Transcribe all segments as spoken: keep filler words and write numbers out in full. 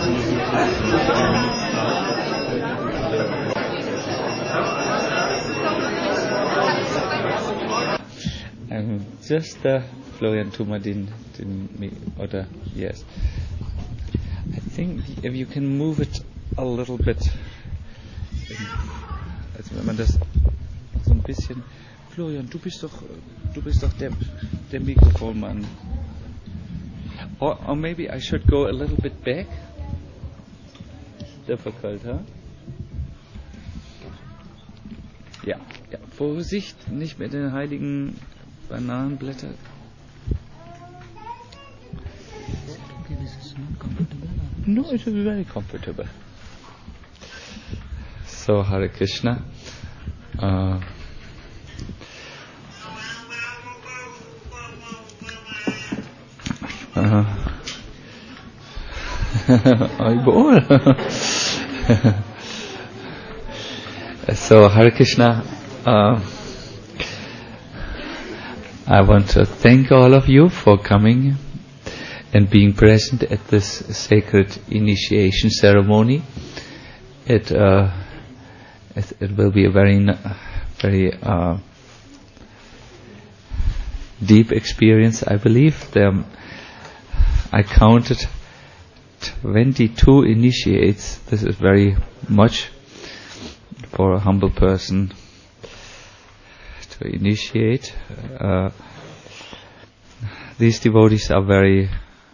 Um, just uh, Florian Thuma didn't, didn't me, oder, yes. I think if you can move it a little bit, also wenn man das so ein bisschen, Florian, du bist doch, du bist doch der, der Mikrofonmann. Or, or maybe I should go a little bit back. Difficult, huh? Ja, ja. Vorsicht, nicht mit den heiligen Bananenblätter. Okay, this is not comfortable. No, it is very comfortable. So, Hare Krishna. Uh, uh, so, Hare Krishna. Uh, I want to thank all of you for coming and being present at this sacred initiation ceremony. It uh, it, it will be a very very uh, deep experience, I believe. There, I counted twenty-two initiates. This is very much for a humble person to initiate. Uh, these devotees are very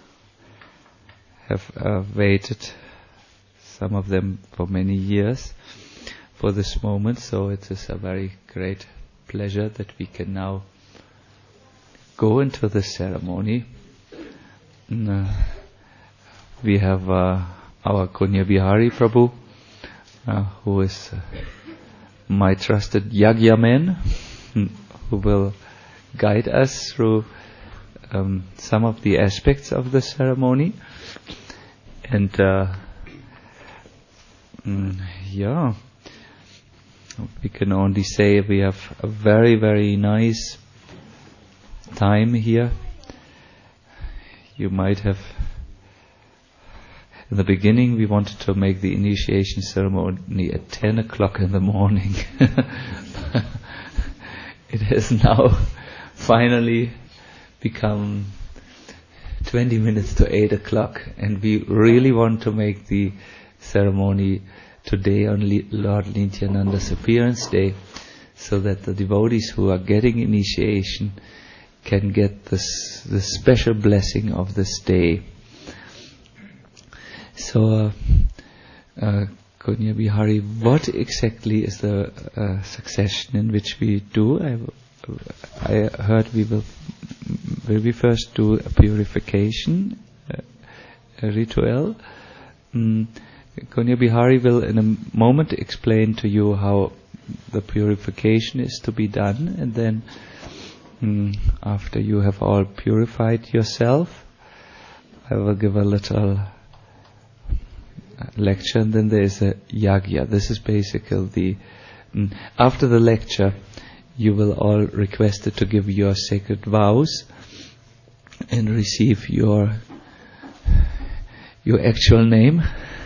have uh, waited, some of them for many years, for this moment. So it is a very great pleasure that we can now go into this ceremony. And, uh, we have uh, our Kunya Bihari Prabhu, uh, who is uh, my trusted Yagya man, who will guide us through um, some of the aspects of the ceremony. And uh, mm, yeah, we can only say we have a very, very nice time here. You might have, in the beginning we wanted to make the initiation ceremony at ten o'clock in the morning. It has now finally become twenty minutes to eight o'clock, and we really want to make the ceremony today on Lord Nityananda's appearance day, so that the devotees who are getting initiation can get this, this special blessing of this day. So, uh, uh, Kunya Bihari, what exactly is the uh, succession in which we do? I, I heard we will will we first do a purification uh, a ritual. Mm, Kunya Bihari will in a moment explain to you how the purification is to be done, and then mm, after you have all purified yourself, I will give a little lecture, and then there is a yagya. This is basically the mm, after the lecture you will all requested to give your sacred vows and receive your your actual name.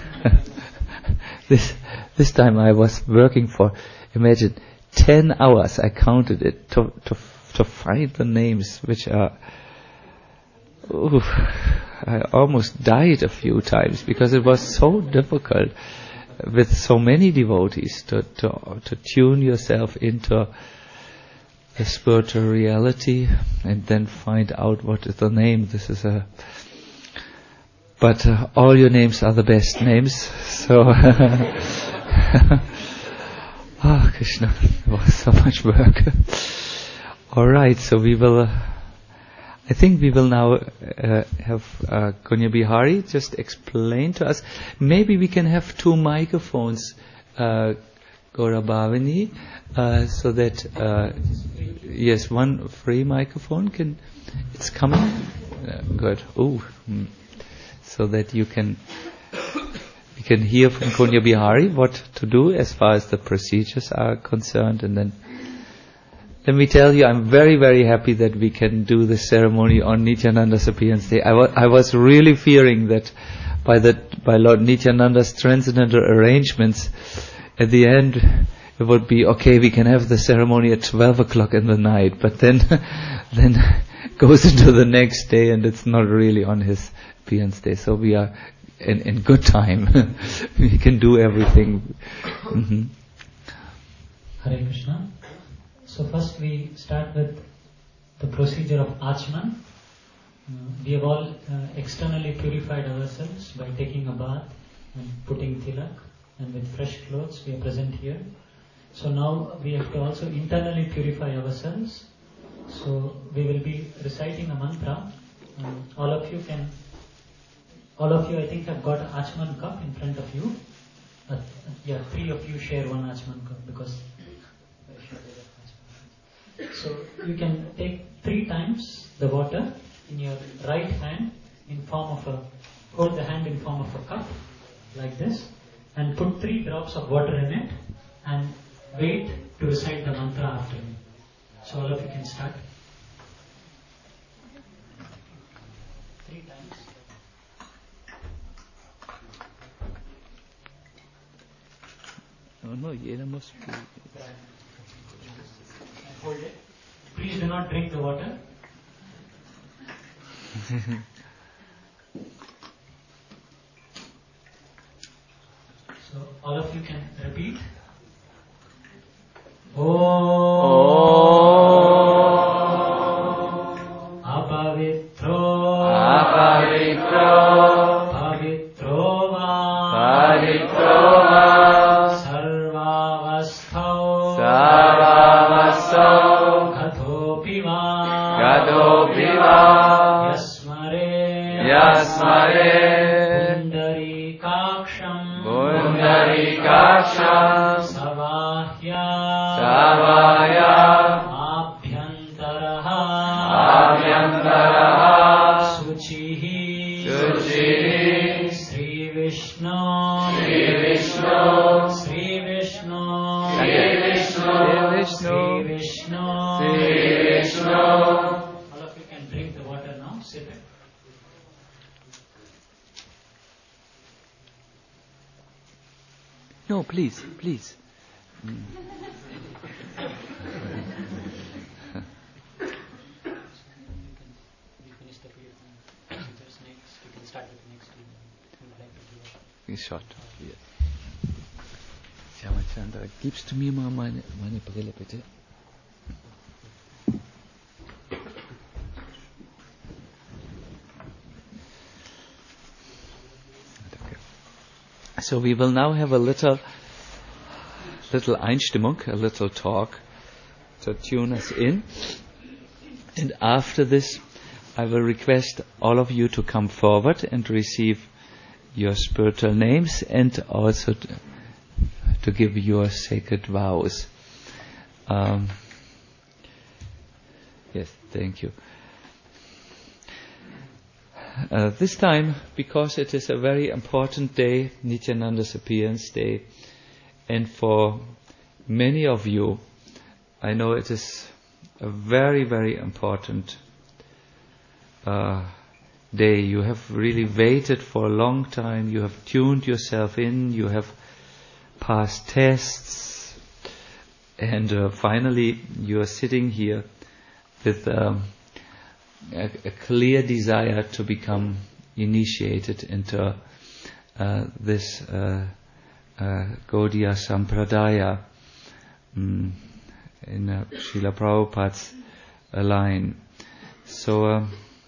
this this time I was working for, imagine, ten hours. I counted it to to to find the names, which are ooh, I almost died a few times because it was so difficult with so many devotees to to to tune yourself into the spiritual reality and then find out what is the name. This is a but uh, all your names are the best names. So ah, Krishna, it was so much work. All right, so we will. Uh, I think we will now uh, have uh, Kunya Bihari just explain to us. Maybe we can have two microphones, uh, Gaura Bhavani, uh, so that uh, yes, one free microphone can. It's coming. Uh, good. Oh, mm. So that you can you can hear from Kunya Bihari what to do as far as the procedures are concerned, and then. Let me tell you, I'm very, very happy that we can do the ceremony on Nityananda's appearance day. I, wa- I was really fearing that by the by Lord Nityananda's transcendental arrangements, at the end it would be okay. We can have the ceremony at twelve o'clock in the night, but then then goes into the next day, and it's not really on his appearance day. So we are in in good time. We can do everything. Mm-hmm. Hare Krishna. So first we start with the procedure of Achman. Uh, we have all uh, externally purified ourselves by taking a bath and putting tilak, and with fresh clothes we are present here. So now we have to also internally purify ourselves. So we will be reciting a mantra. Um, all of you can, all of you I think have got an Achman cup in front of you. Uh, yeah, three of you share one Achman cup because so you can take three times the water in your right hand in form of a, hold the hand in form of a cup like this, and put three drops of water in it and wait to recite the mantra after me. So all of you can start. Three times. Oh no, it must be. Hold it. Please do not drink the water. So all of you can repeat. Om Apavitro Apavitro Pavitro Va Pavitro Va Sarvavasthau Sarvavasthau Gathopi Va Gadopi Va Yasmare Yasmare Pundarikaksham Pundarikaksham Savahya Savaya Abhyantaraha Abhyantaraha Suchihi Suchihi Sri Vishnu Sri Vishnu Sri Vishnu Sri Vishnu Sri Vishnu Sri Vishnu. All of you can drink the water now. Sip it. No, please, please. Mm. You finish the procedures next. You can start with the next one. You would like to do it. Short. Yes. Shyamachandra, gibst du mir mal meine, meine Brille, bitte? So we will now have a little, little Einstimmung, a little talk to tune us in. And after this, I will request all of you to come forward and receive your spiritual names and also to, to give your sacred vows. Um, yes, thank you. Uh, this time, because it is a very important day, Nityananda's appearance day, and for many of you, I know it is a very, very important uh, day. You have really waited for a long time, you have tuned yourself in, you have passed tests, and uh, finally you are sitting here with um, A, a clear desire to become initiated into uh, this uh, uh, Gaudiya Sampradaya um, in uh, Srila Prabhupada's uh, line. So uh,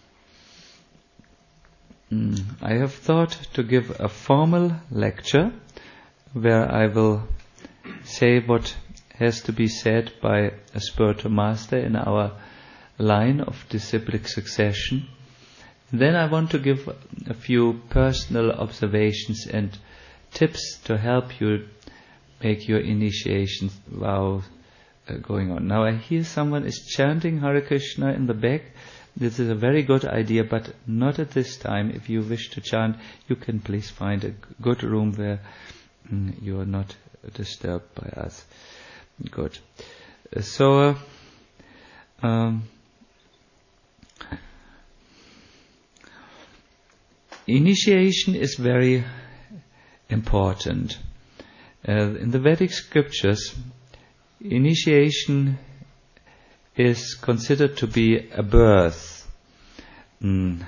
um, I have thought to give a formal lecture where I will say what has to be said by a spiritual master in our line of disciplic succession. Then I want to give a few personal observations and tips to help you make your initiation vow uh, going on. Now I hear someone is chanting Hare Krishna in the back. This is a very good idea, but not at this time. If you wish to chant, you can please find a good room where mm, you are not disturbed by us. Good. Uh, so, uh, um, initiation is very important. Uh, in the Vedic scriptures, initiation is considered to be a birth, mm,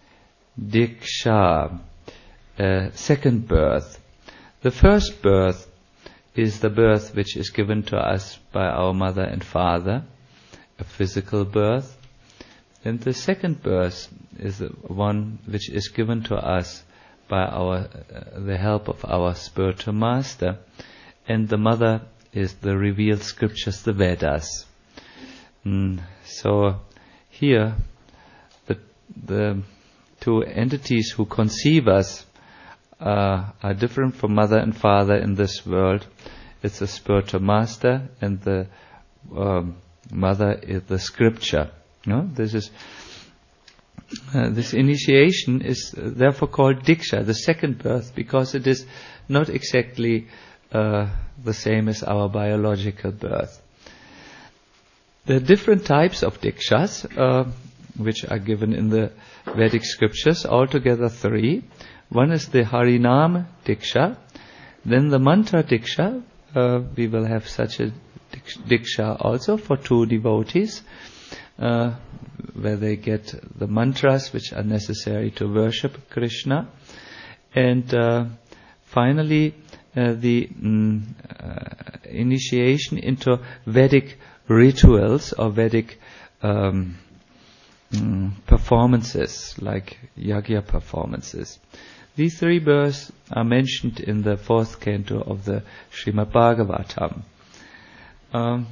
diksha, uh, second birth. The first birth is the birth which is given to us by our mother and father, a physical birth. And the second birth is the one which is given to us by our uh, the help of our spiritual master. And the mother is the revealed scriptures, the Vedas. Mm, so here, the the two entities who conceive us uh, are different from mother and father in this world. It's the spiritual master, and the um, mother is the scripture. No, this is uh, this initiation is uh, therefore called diksha, the second birth, because it is not exactly uh, the same as our biological birth. There are different types of dikshas, uh, which are given in the Vedic scriptures, altogether three. One is the Harinam diksha, then the mantra diksha. Uh, we will have such a diksha also for two devotees, uh, where they get the mantras which are necessary to worship Krishna. And uh, finally, uh, the mm, uh, initiation into Vedic rituals or Vedic um, mm, performances, like yagya performances. These three births are mentioned in the fourth canto of the Srimad Bhagavatam. Um,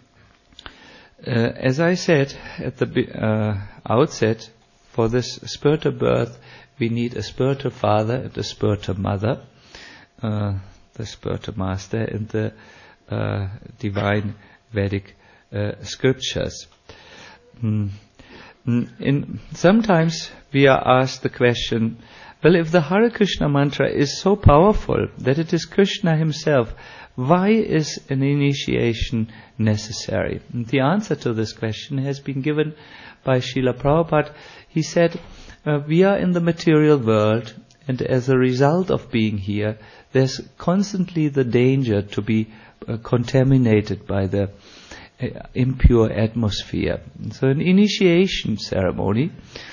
uh, as I said at the uh, outset, for this spiritual birth, we need a spiritual father and a spiritual mother, uh, the spiritual master and the uh, divine Vedic uh, scriptures. Mm. In, sometimes we are asked the question, well, if the Hare Krishna mantra is so powerful that it is Krishna himself, why is an initiation necessary? And the answer to this question has been given by Srila Prabhupada. He said, uh, we are in the material world, and as a result of being here, there's constantly the danger to be uh, contaminated by the uh, impure atmosphere. So an initiation ceremony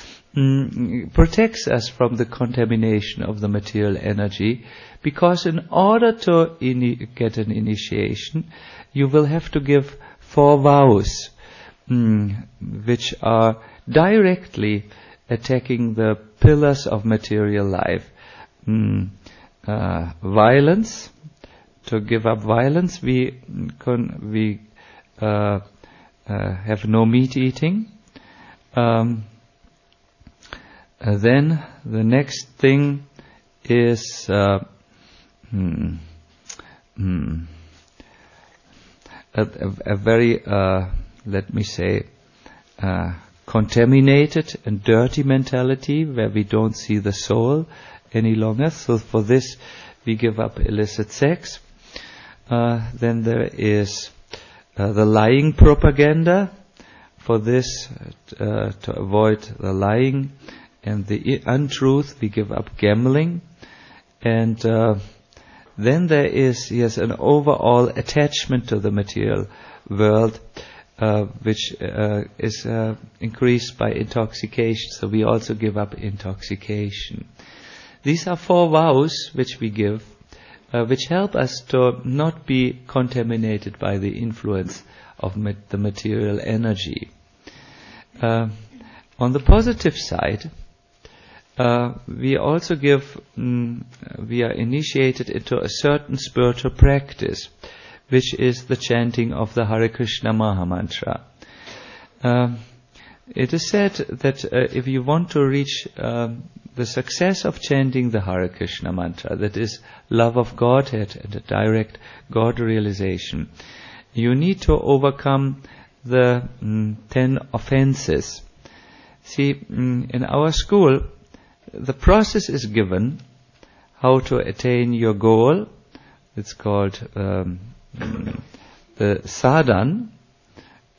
Mm, protects us from the contamination of the material energy, because in order to ini- get an initiation, you will have to give four vows, mm, which are directly attacking the pillars of material life. Mm, uh, violence, to give up violence, we con- we uh, uh, have no meat eating. Um, Uh, then the next thing is uh, hmm, hmm, a, a, a very, uh, let me say, uh, contaminated and dirty mentality where we don't see the soul any longer. So for this we give up illicit sex. Uh, then there is uh, the lying propaganda. For this, uh, to avoid the lying and the untruth, we give up gambling. And uh, then there is, yes, an overall attachment to the material world, uh, which uh, is uh, increased by intoxication. So we also give up intoxication. These are four vows which we give, uh, which help us to not be contaminated by the influence of ma- the material energy. Uh, on the positive side, Uh, we also give, mm, we are initiated into a certain spiritual practice, which is the chanting of the Hare Krishna Mahamantra. Uh, it is said that uh, if you want to reach uh, the success of chanting the Hare Krishna mantra, that is love of Godhead and a direct God realization, you need to overcome the mm, ten offenses. See, mm, in our school, the process is given how to attain your goal. It's called um, the sadhan,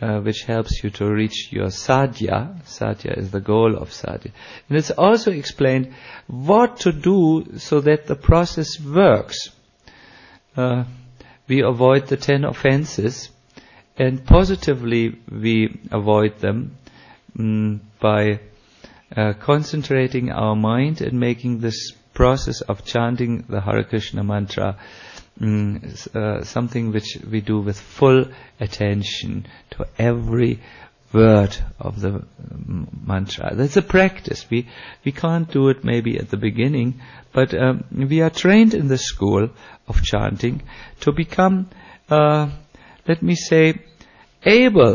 uh, which helps you to reach your sadhya. Sadhya is the goal of sadhya. And it's also explained what to do so that the process works. Uh, we avoid the ten offenses, and positively we avoid them mm, by uh, concentrating our mind and making this process of chanting the Hare Krishna mantra mm, uh, something which we do with full attention to every word of the um, mantra. That's a practice. We we can't do it maybe at the beginning, but um, we are trained in the school of chanting to become, uh, let me say, able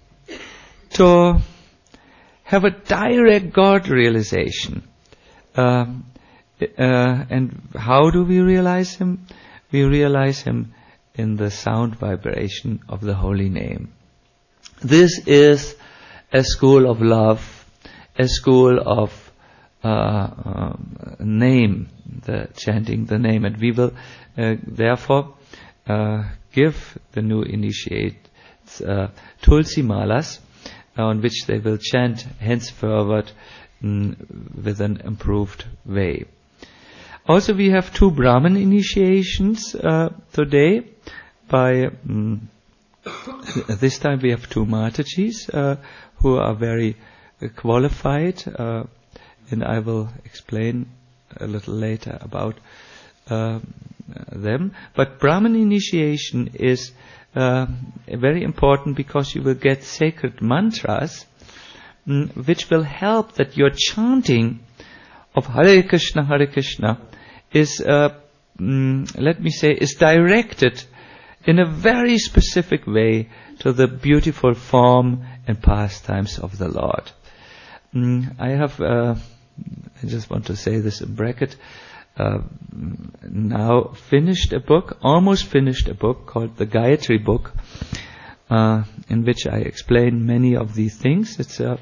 to have a direct God realization. Um, uh, and how do we realize Him? We realize Him in the sound vibration of the holy name. This is a school of love, a school of uh, um, name, the chanting the name, and we will uh, therefore uh, give the new initiates uh, Tulsi Malas, on which they will chant henceforward mm, with an improved way. Also, we have two Brahman initiations uh, today. By mm, this time, we have two Matajis uh, who are very uh, qualified, uh, and I will explain a little later about uh, them. But Brahman initiation is uh, very important because you will get sacred mantras mm, which will help that your chanting of Hare Krishna, Hare Krishna is, uh, mm, let me say, is directed in a very specific way to the beautiful form and pastimes of the Lord. Mm, I have, uh, I just want to say this in bracket, uh, now finished a book, almost finished a book called the Gayatri book, uh, in which I explain many of these things. It's a,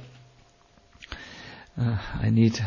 uh, I need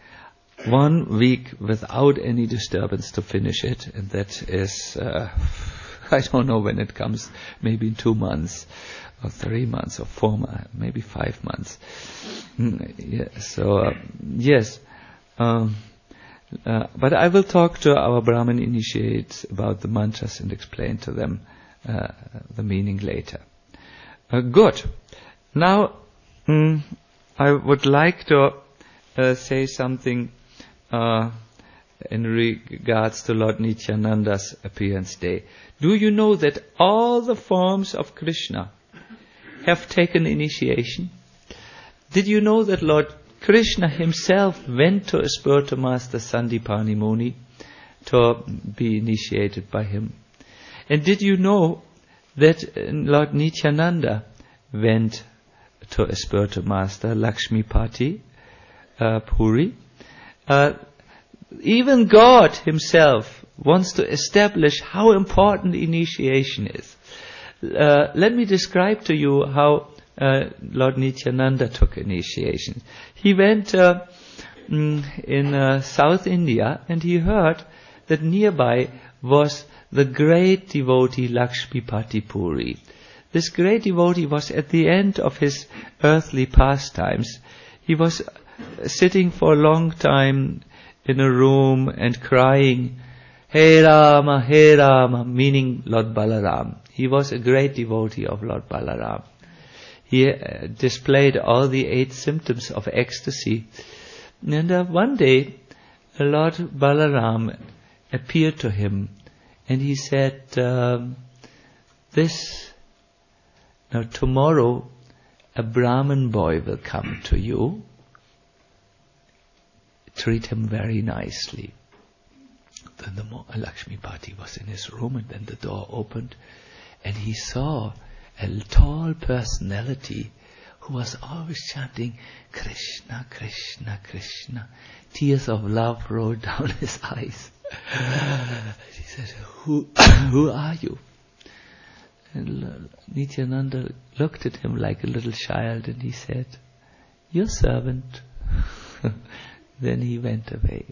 one week without any disturbance to finish it, and that is, uh, I don't know when it comes, maybe in two months, or three months, or four months, maybe five months. Mm, yeah, so, uh, yes. Um, uh, but I will talk to our Brahmin initiates about the mantras and explain to them uh, the meaning later. Uh, good. Now, mm, I would like to uh, say something Uh, in regards to Lord Nityananda's appearance day. Do you know that all the forms of Krishna have taken initiation? Did you know that Lord Krishna himself went to a spiritual master, Sandipani Muni, to be initiated by him? And did you know that Lord Nityananda went to a spiritual master, Lakshmipati uh, Puri? Uh, even God himself wants to establish how important initiation is. Uh, let me describe to you how uh, Lord Nityananda took initiation. He went uh, in uh, South India, and he heard that nearby was the great devotee Lakshmipati Puri. This great devotee was at the end of his earthly pastimes. He was sitting for a long time in a room and crying, Hey Rama, Hey Rama, meaning Lord Balaram. He was a great devotee of Lord Balaram. He uh, displayed all the eight symptoms of ecstasy. And uh, one day, Lord Balaram appeared to him, and he said, um, this, now tomorrow, a Brahmin boy will come to you. Treat him very nicely. Then the mo- Lakshmipati was in his room, and then the door opened, and he saw a tall personality who was always chanting Krishna, Krishna, Krishna. Tears of love rolled down his eyes. He said, who, who are you? And Nityananda looked at him like a little child, and he said, your servant. Then he went away.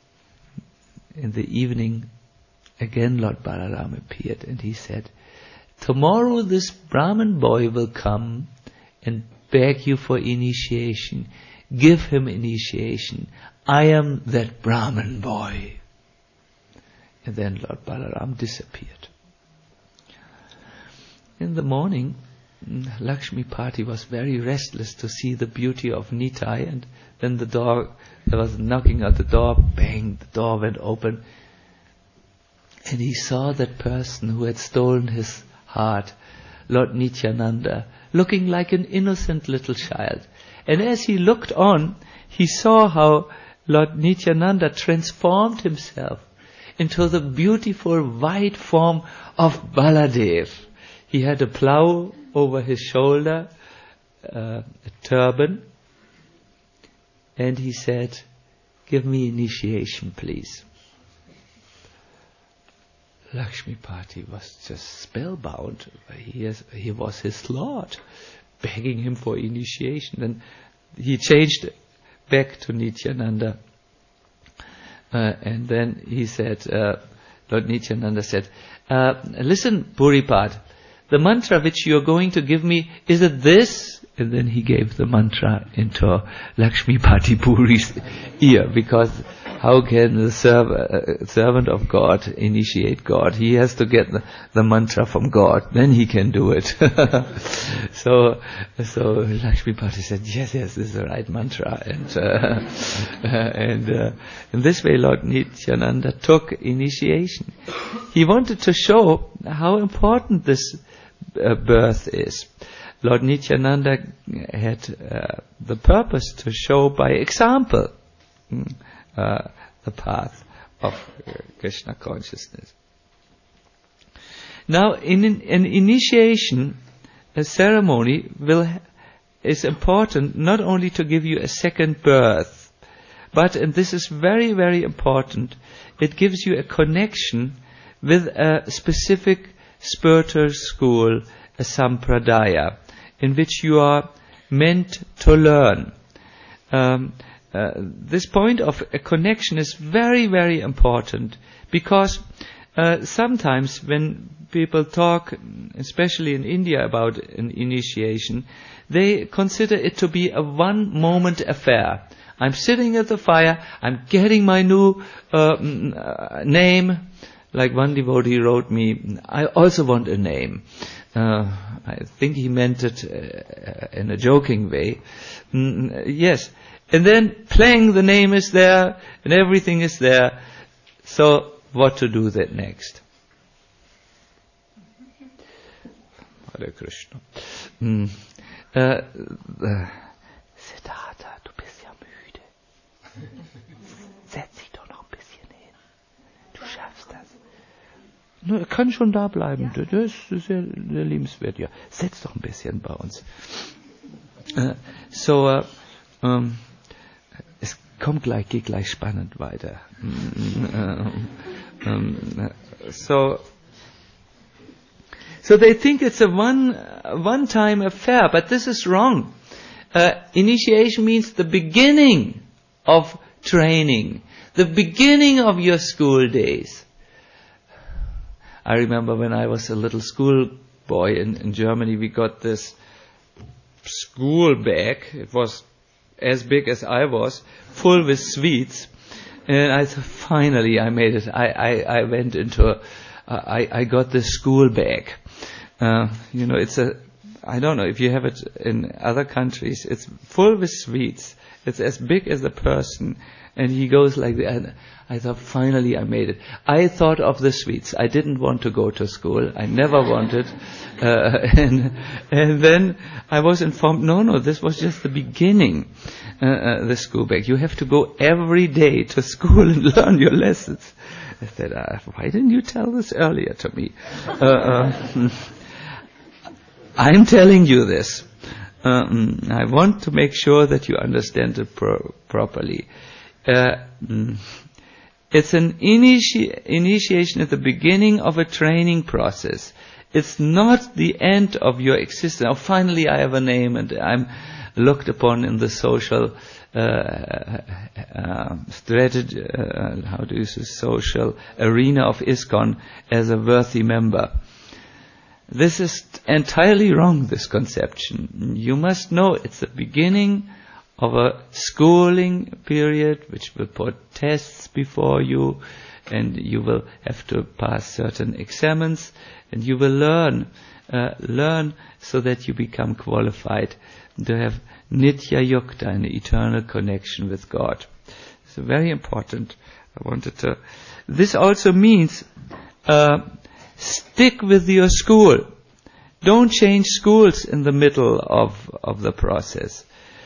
In the evening, again Lord Balaram appeared, and he said, tomorrow this Brahmin boy will come and beg you for initiation. Give him initiation. I am that Brahmin boy. And then Lord Balaram disappeared. In the morning, Lakshmipati was very restless to see the beauty of Nitai, and then the door, there was knocking at the door, bang, the door went open, and he saw that person who had stolen his heart, Lord Nityananda, looking like an innocent little child. And as he looked on, he saw how Lord Nityananda transformed himself into the beautiful white form of Baladev. He had a plough over his shoulder, uh, a turban, and he said, "Give me initiation, please." Lakshmipati was just spellbound. He, has, he was his lord, begging him for initiation. And he changed back to Nityananda. Uh, and then he said, uh, Lord Nityananda said, uh, "Listen, Puripad, the mantra which you are going to give me, is it this?" And then he gave the mantra into Lakshmipati Puri's ear, because how can the serv- uh, servant of God initiate God? He has to get the, the mantra from God, then he can do it. so, so Lakshmipati said, "Yes, yes, this is the right mantra." And uh, and uh, in this way, Lord Nityananda took initiation. He wanted to show how important this uh, birth is. Lord Nityananda had uh, the purpose to show by example uh, the path of uh, Krishna consciousness. Now, in an, an initiation, a ceremony will ha- is important not only to give you a second birth, but, and this is very, very important, it gives you a connection with a specific spiritual school, a sampradaya, in which you are meant to learn. Um, uh, this point of a connection is very, very important, because uh, sometimes when people talk, especially in India, about an initiation, they consider it to be a one-moment affair. I'm sitting at the fire, I'm getting my new uh, name. Like one devotee wrote me, "I also want a name." Uh, I think he meant it uh, in a joking way. Mm, yes. And then playing the name is there, and everything is there. So what to do then next? Hare Krishna. Mm. Uh, uh, Siddhartha, du bist ja müde. Setz dich doch noch ein bisschen hin. Du schaffst das. No, er kann schon da bleiben. Ja. Das ist sehr, sehr liebenswert. Ja, setz doch ein bisschen bei uns. Uh, so, uh, um, es kommt gleich, geht gleich spannend weiter. um, um, so, so they think it's a one, one-time affair, but this is wrong. Uh, initiation means the beginning of training, the beginning of your school days. I remember when I was a little school boy in, in Germany, we got this school bag. It was as big as I was, full with sweets. And I thought, finally I made it. I, I, I went into, a, I, I got this school bag. Uh, you know, it's a, I don't know if you have it in other countries, it's full with sweets. It's as big as a person. And he goes like that. And I thought, finally I made it. I thought of the sweets. I didn't want to go to school. I never wanted. Uh, and, and then I was informed, no, no, this was just the beginning, uh, uh, the school bag. You have to go every day to school and learn your lessons. I said, uh, why didn't you tell this earlier to me? Uh, uh, I'm telling you this. Um, I want to make sure that you understand it pro- properly. Uh, it's an initi- initiation at the beginning of a training process. It's not the end of your existence. Oh, finally I have a name and I'm looked upon in the social uh, uh, strategy, uh, how do you say, social arena of ISKCON as a worthy member. this is entirely wrong, this conception. You must know it's the beginning of a schooling period which will put tests before you, and you will have to pass certain examens, and you will learn, uh, learn so that you become qualified to have Nitya Yukta, an eternal connection with God. It's very important. I wanted to. This also means uh, stick with your school. Don't change schools in the middle of of the process.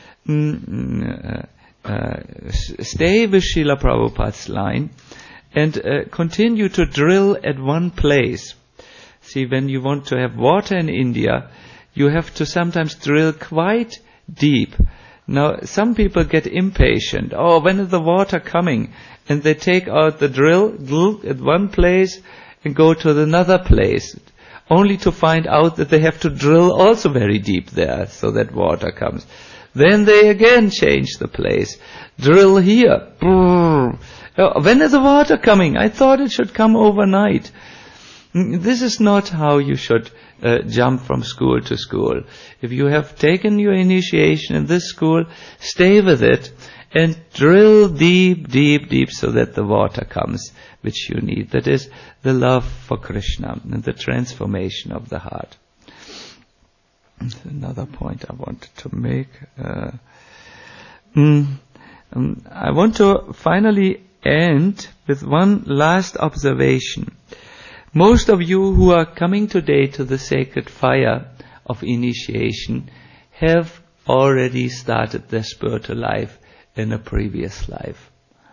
Mm, uh, uh, stay with Srila Prabhupada's line and uh, continue to drill at one place. See, when you want to have water in India, you have to sometimes drill quite deep. Now, some people get impatient. Oh, when is the water coming? And they take out the drill, drill at one place and go to another place, only to find out that they have to drill also very deep there so that water comes. Then they again change the place. Drill here. Oh, when is the water coming? I thought it should come overnight. This is not how you should uh, jump from school to school. If you have taken your initiation in this school, stay with it and drill deep, deep, deep so that the water comes which you need. That is the love for Krishna and the transformation of the heart. Another point I wanted to make. Uh, mm, um, I want to finally end with one last observation. Most of you who are coming today to the sacred fire of initiation have already started their spiritual life in a previous life.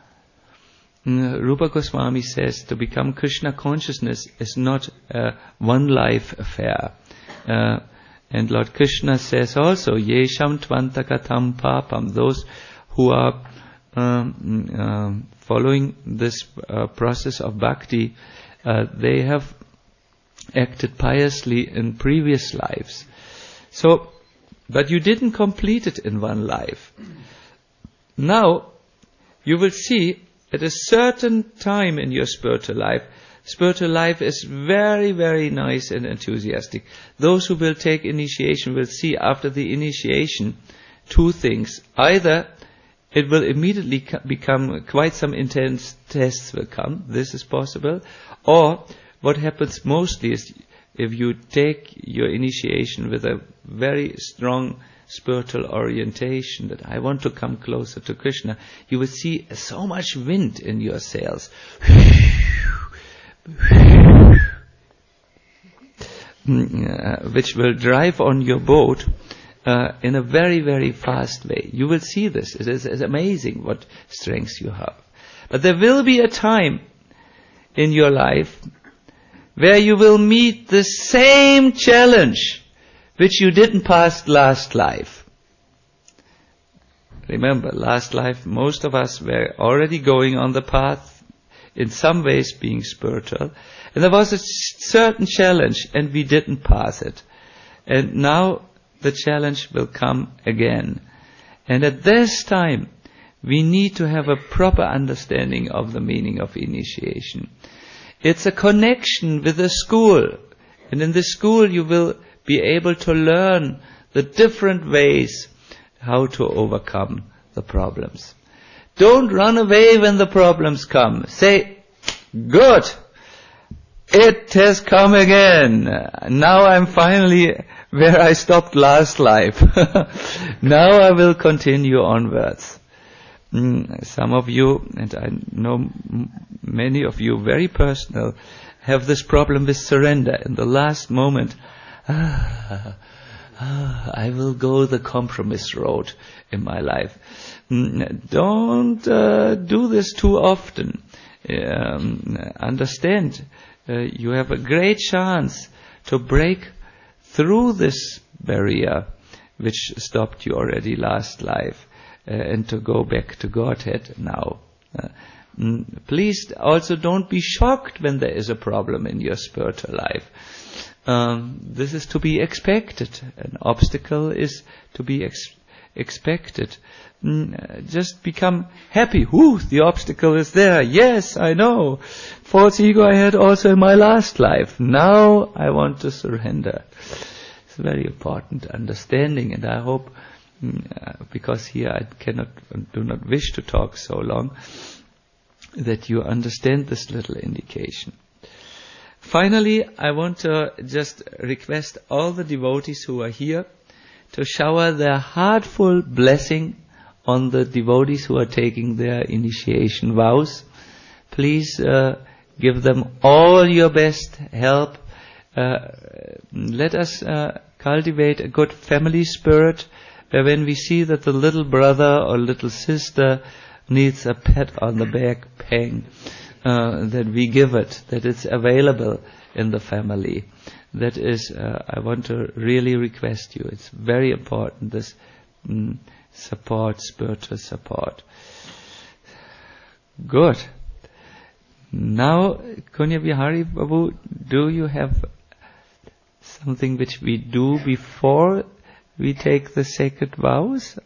Mm, Rupa Goswami says to become Krishna consciousness is not a one life affair. Uh, And Lord Krishna says also, Yesham Tvantakatam Papam, those who are um, um, following this uh, process of bhakti, uh, they have acted piously in previous lives. So, but you didn't complete it in one life. Now, you will see at a certain time in your spiritual life, spiritual life is very, very nice and enthusiastic. Those who will take initiation will see after the initiation two things. Either it will immediately become quite some intense tests will come. This is possible. Or what happens mostly is if you take your initiation with a very strong spiritual orientation, that I want to come closer to Krishna, you will see so much wind in your sails. Uh, which will drive on your boat uh, in a very, very fast way. You will see this. It is it's amazing what strengths you have. But there will be a time in your life where you will meet the same challenge which you didn't pass last life. Remember, last life, most of us were already going on the path, in some ways being spiritual. And there was a certain challenge and we didn't pass it. And now the challenge will come again. And at this time, we need to have a proper understanding of the meaning of initiation. It's a connection with the school. And in the school you will be able to learn the different ways how to overcome the problems. Don't run away when the problems come. Say, good, it has come again. Now I'm finally where I stopped last life. Now I will continue onwards. Mm, some of you, and I know m- many of you very personal, have this problem with surrender. In the last moment, ah, ah, I will go the compromise road in my life. Don't uh, do this too often. Um, understand, uh, you have a great chance to break through this barrier which stopped you already last life uh, and to go back to Godhead now. Uh, mm, please also don't be shocked when there is a problem in your spiritual life. Um, this is to be expected. An obstacle is to be ex- expected. Mm, just become happy. Whoo, the obstacle is there. Yes, I know. False ego I had also in my last life. Now I want to surrender. It's a very important understanding, and I hope, mm, uh, because here I cannot, do not wish to talk so long, that you understand this little indication. Finally, I want to just request all the devotees who are here to shower their heartful blessing on the devotees who are taking their initiation vows. Please uh, give them all your best help. Uh, let us uh, cultivate a good family spirit, where when we see that the little brother or little sister needs a pat on the back, pang, uh, that we give it, that it's available in the family. That is, uh, I want to really request you. It's very important, this mm, support, spiritual support. Good. Now, Kunya Bihari Babu, do you have something which we do before we take the sacred vows?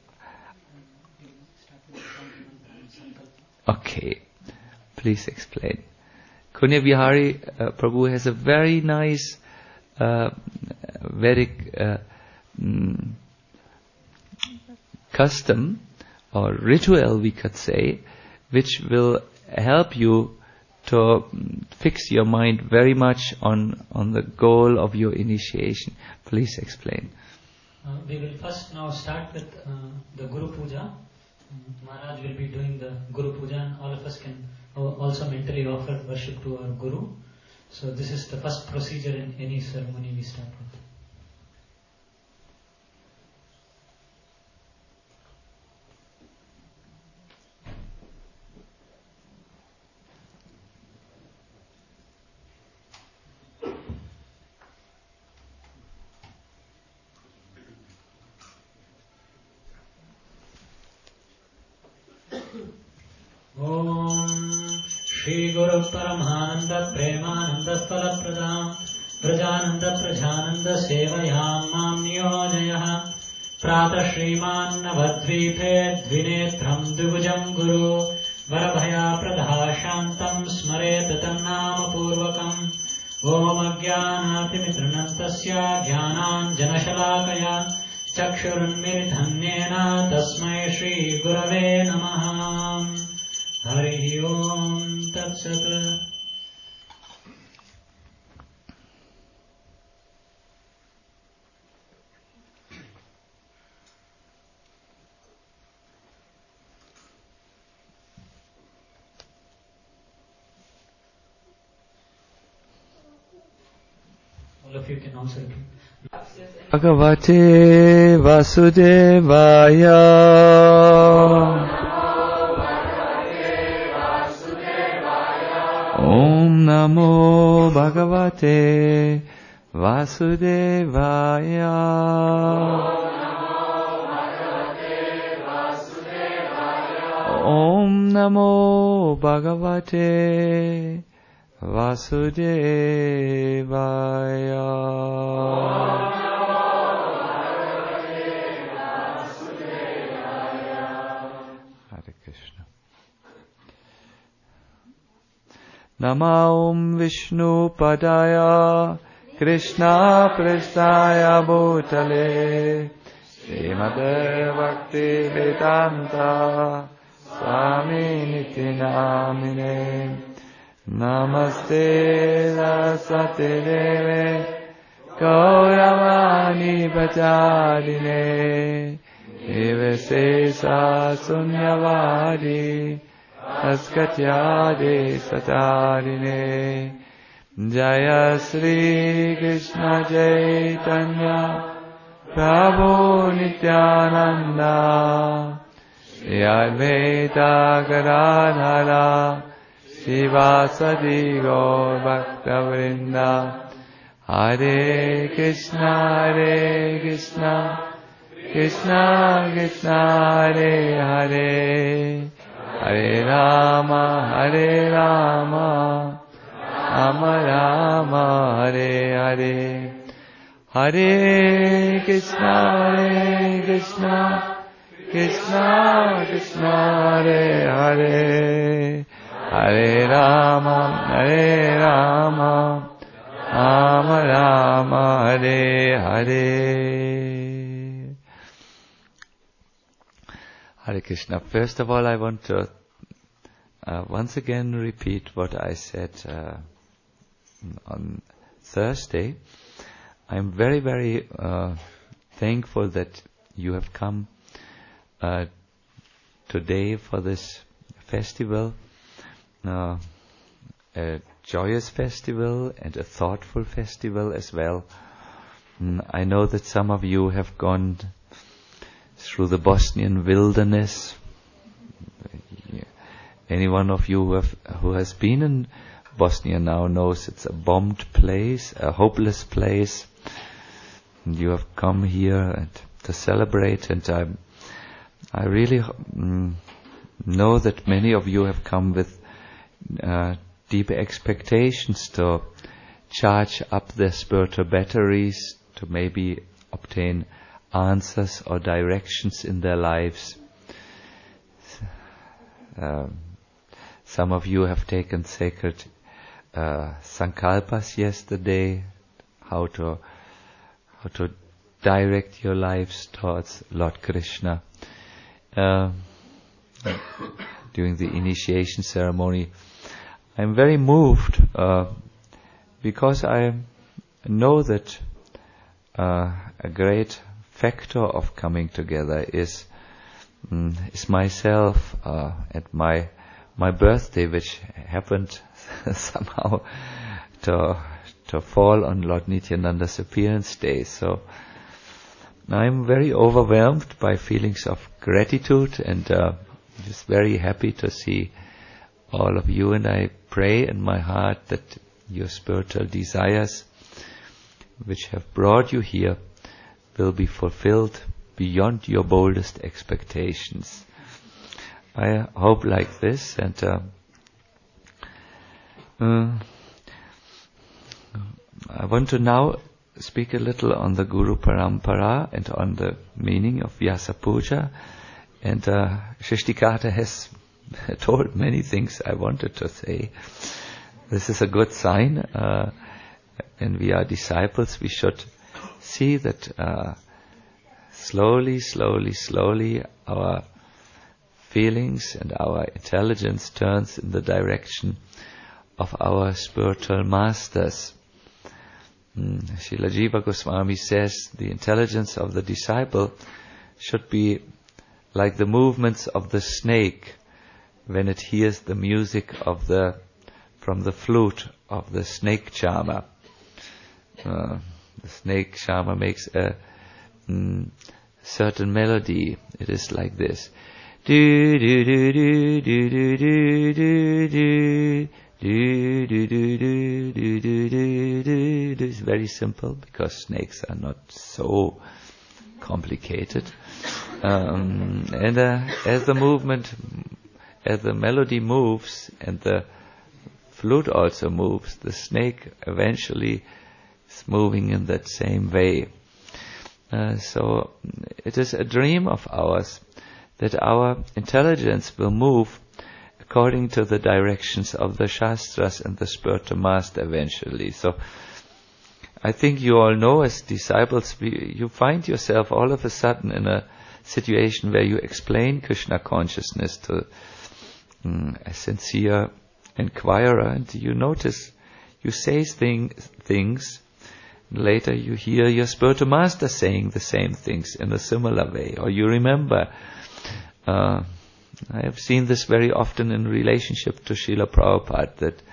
Okay, please explain. Kunya Bihari uh, Prabhu has a very nice uh, Vedic uh, mm, custom or ritual, we could say, which will help you to mm, fix your mind very much on, on the goal of your initiation. Please explain. Uh, we will first now start with uh, the Guru Puja. Maharaj will be doing the Guru Puja, and all of us can also mentally offer worship to our Guru. So this is the first procedure in any ceremony we start with. Shri Guru Paramananda Premananda Phalaprada Prajananda Prajananda Sevayam Mam Niyojayah Prata Shriman Navadvipe Dvinetram Dvijam Guru Varabhaya Pradha Shantam Smare Tatam Nama Purvakam Om Agyana Timitranantasya Jnanan Janashalakaya Chakshurunmiridhanyena Tasmai Shri Gurave Namaha. Hari Om Tat Sat. All of you can also repeat. Bhagavate Vasudevaya. Om Namo Bhagavate Vasudevaya. Om Namo Bhagavate Vasudevaya. Hare Krishna. Namo Vishnu Padaya Krishna Prestaya Bhutale Srimade Bhakti Vedanta Swami Niti Namine Namaste Saraswati Deve Gauravani Bhajarine Nivesesa Sunyavadi Askatyade Satarine Jaya Sri Krishna Chaitanya Prabhu Nityananda Shri Advaita Gadadhara Sivasadi Gaur Bhakta Vrinda. Hare Krishna Hare Krishna Krishna Krishna Hare Hare Hare Rama Hare Rama Rama Rama Hare Hare. Hare Krishna Hare Krishna Krishna Krishna Hare Hare Hare Rama Hare Rama Rama Rama Hare Hare. Hare Krishna. First of all, I want to uh, once again repeat what I said uh, on Thursday. I'm very, very uh, thankful that you have come uh, today for this festival, uh, a joyous festival and a thoughtful festival as well. Mm, I know that some of you have gone through the Bosnian wilderness. Any one of you who, have, who has been in Bosnia now knows it's a bombed place, a hopeless place. And you have come here and to celebrate, and I, I really mm, know that many of you have come with uh, deep expectations to charge up their spiritual batteries, to maybe obtain answers or directions in their lives. Um, some of you have taken sacred uh, sankalpas yesterday, how to how to direct your lives towards Lord Krishna. Uh, during the initiation ceremony, I'm very moved uh, because I know that uh, a great factor of coming together is mm, is myself uh, at my my birthday, which happened somehow to to fall on Lord Nityananda's appearance day. So I'm very overwhelmed by feelings of gratitude, and uh, just very happy to see all of you, and I pray in my heart that your spiritual desires which have brought you here will be fulfilled beyond your boldest expectations. I hope like this, and uh, uh, I want to now speak a little on the Guru Parampara and on the meaning of Vyasa Puja. And uh, Shrishtikata has told many things I wanted to say. This is a good sign. Uh, when we are disciples, we should see that uh, slowly, slowly, slowly our feelings and our intelligence turns in the direction of our spiritual masters. Mm, Srila Jiva Goswami says the intelligence of the disciple should be like the movements of the snake when it hears the music of the from the flute of the snake charmer. Uh, the snake charmer makes a mm, certain melody. It is like this. Do do do do do do do do do. Do, do, do, do, do, do, do, do, do. It's very simple because snakes are not so complicated. Um, and uh, as the movement, as the melody moves and the flute also moves, the snake eventually is moving in that same way. Uh, so it is a dream of ours that our intelligence will move according to the directions of the Shastras and the spiritual master eventually. So I think you all know, as disciples, we, you find yourself all of a sudden in a situation where you explain Krishna consciousness to um, a sincere inquirer, and you notice you say thing, things, and later you hear your spiritual master saying the same things in a similar way, or you remember uh, I have seen this very often in relationship to Srila Prabhupada, that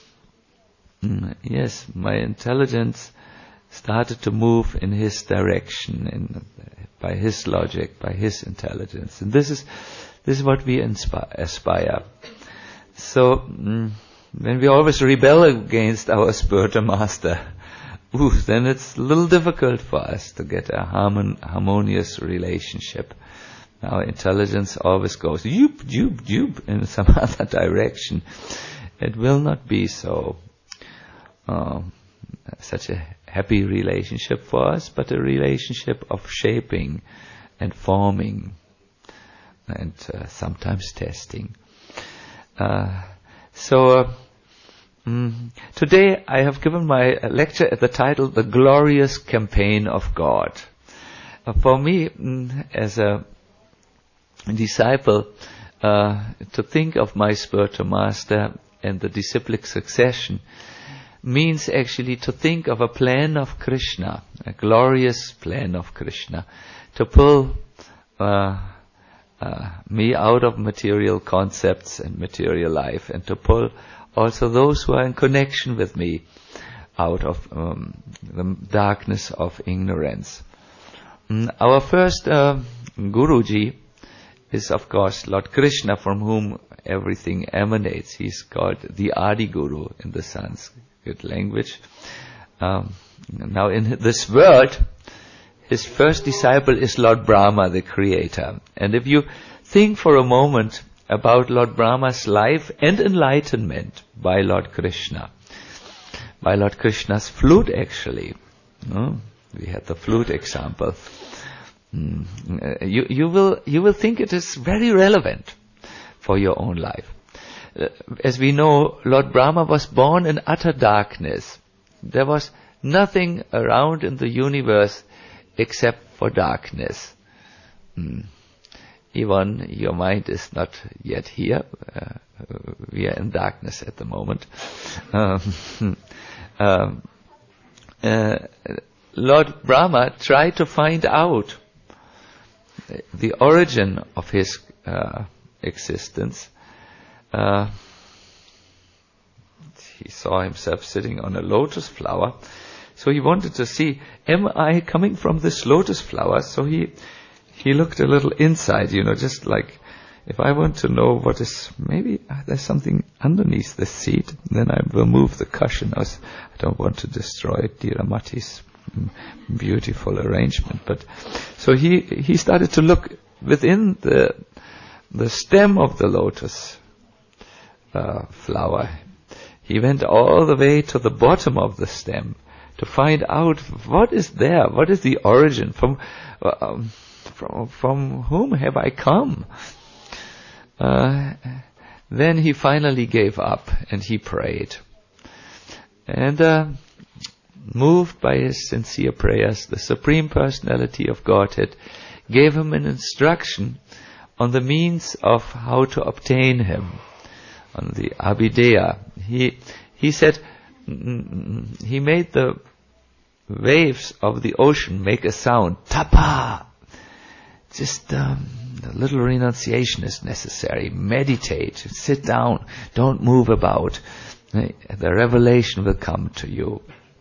mm, yes, my intelligence started to move in his direction, in, by his logic, by his intelligence, and this is this is what we inspire, aspire. So mm, when we always rebel against our spiritual master, ooh, then it's a little difficult for us to get a harmon, harmonious relationship. Our intelligence always goes yoop, yoop, yoop in some other direction. It will not be so um, such a happy relationship for us, but a relationship of shaping and forming. and uh, sometimes testing. Uh, so uh, mm, today I have given my lecture at the title, The Glorious Campaign of God. Uh, for me, mm, as a disciple, uh, to think of my spiritual master and the disciplic succession means actually to think of a plan of Krishna, a glorious plan of Krishna, to pull uh, uh, me out of material concepts and material life, and to pull also those who are in connection with me out of um, the darkness of ignorance. Mm, our first uh, Guruji is, of course, Lord Krishna, from whom everything emanates. He's called the Adi Guru in the Sanskrit language. Um, now, in this world, his first disciple is Lord Brahma, the creator. And if you think for a moment about Lord Brahma's life and enlightenment by Lord Krishna, by Lord Krishna's flute, actually, no? We had the flute example. Mm. Uh, you, you will you will think it is very relevant for your own life. Uh, as we know, Lord Brahma was born in utter darkness. There was nothing around in the universe except for darkness. Mm. Even your mind is not yet here. Uh, we are in darkness at the moment. Um, um, uh, Lord Brahma tried to find out the origin of his uh, existence. Uh, he saw himself sitting on a lotus flower, so he wanted to see, am I coming from this lotus flower? So he he looked a little inside, you know, just like, if I want to know what is, maybe there's something underneath the seed, then I will move the cushion. I don't want to destroy Dhiramati's beautiful arrangement. But so he he started to look within the the stem of the lotus uh, flower. He went all the way to the bottom of the stem to find out what is there, what is the origin, from uh, um, from from whom have I come. Uh, then he finally gave up and he prayed, and uh, moved by his sincere prayers, the Supreme Personality of Godhead gave him an instruction on the means of how to obtain him, on the Abhideya. He he said, mm, he made the waves of the ocean make a sound, tapa. Just um, a little renunciation is necessary. Meditate, sit down, don't move about. The revelation will come to you.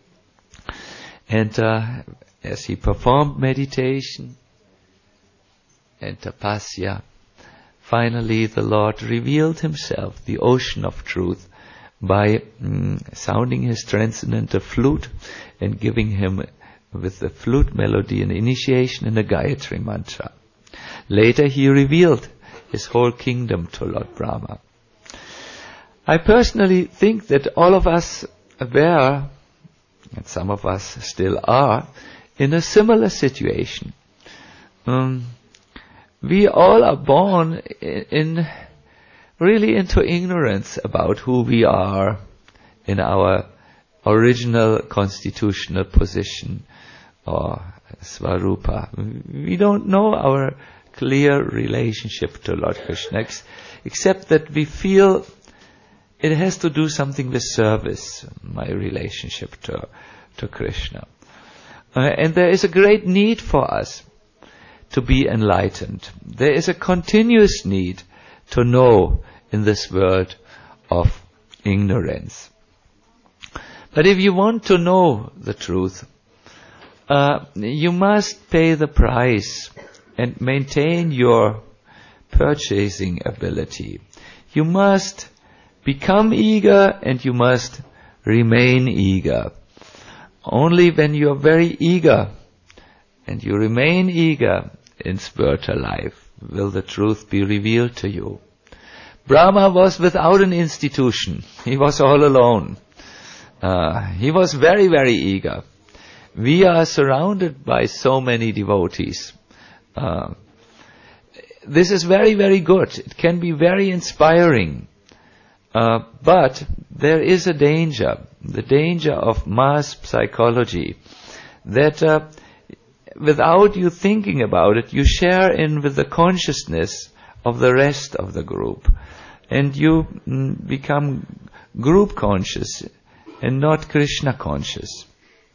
And uh, as he performed meditation and tapasya, finally the Lord revealed himself, the ocean of truth, by mm, sounding his transcendental flute and giving him with the flute melody an initiation in the Gayatri mantra. Later he revealed his whole kingdom to Lord Brahma. I personally think that all of us were, and some of us still are, in a similar situation. Um, we all are born in, in really into ignorance about who we are in our original constitutional position or Svarupa. We don't know our clear relationship to Lord Krishna, ex- except that we feel it has to do something with service, my relationship to, to Krishna. Uh, and there is a great need for us to be enlightened. There is a continuous need to know in this world of ignorance. But if you want to know the truth, uh, you must pay the price and maintain your purchasing ability. You must become eager and you must remain eager. Only when you are very eager and you remain eager in spiritual life will the truth be revealed to you. Brahma was without an institution. He was all alone. Uh, he was very, very eager. We are surrounded by so many devotees. Uh, this is very, very good. It can be very inspiring. Uh, but there is a danger, the danger of mass psychology, that uh, without you thinking about it, you share in with the consciousness of the rest of the group. And you mm, become group conscious and not Krishna conscious.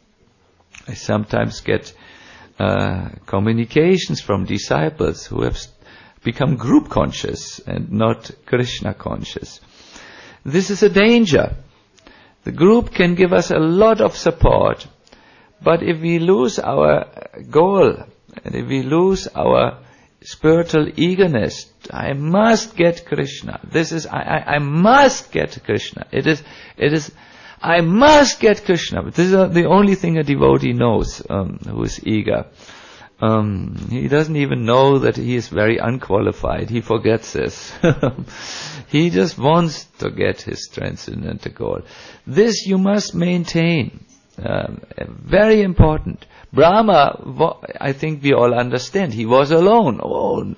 I sometimes get uh, communications from disciples who have become group conscious and not Krishna conscious. This is a danger. The group can give us a lot of support, but if we lose our goal, and if we lose our spiritual eagerness, I must get Krishna. This is, I, I, I must get Krishna. It is, it is, I must get Krishna. But this is the only thing a devotee knows, um, who is eager. Um, he doesn't even know that he is very unqualified. He forgets this. He just wants to get his transcendental goal. This you must maintain. Um, very important. Brahma, I think we all understand, he was alone. Oh,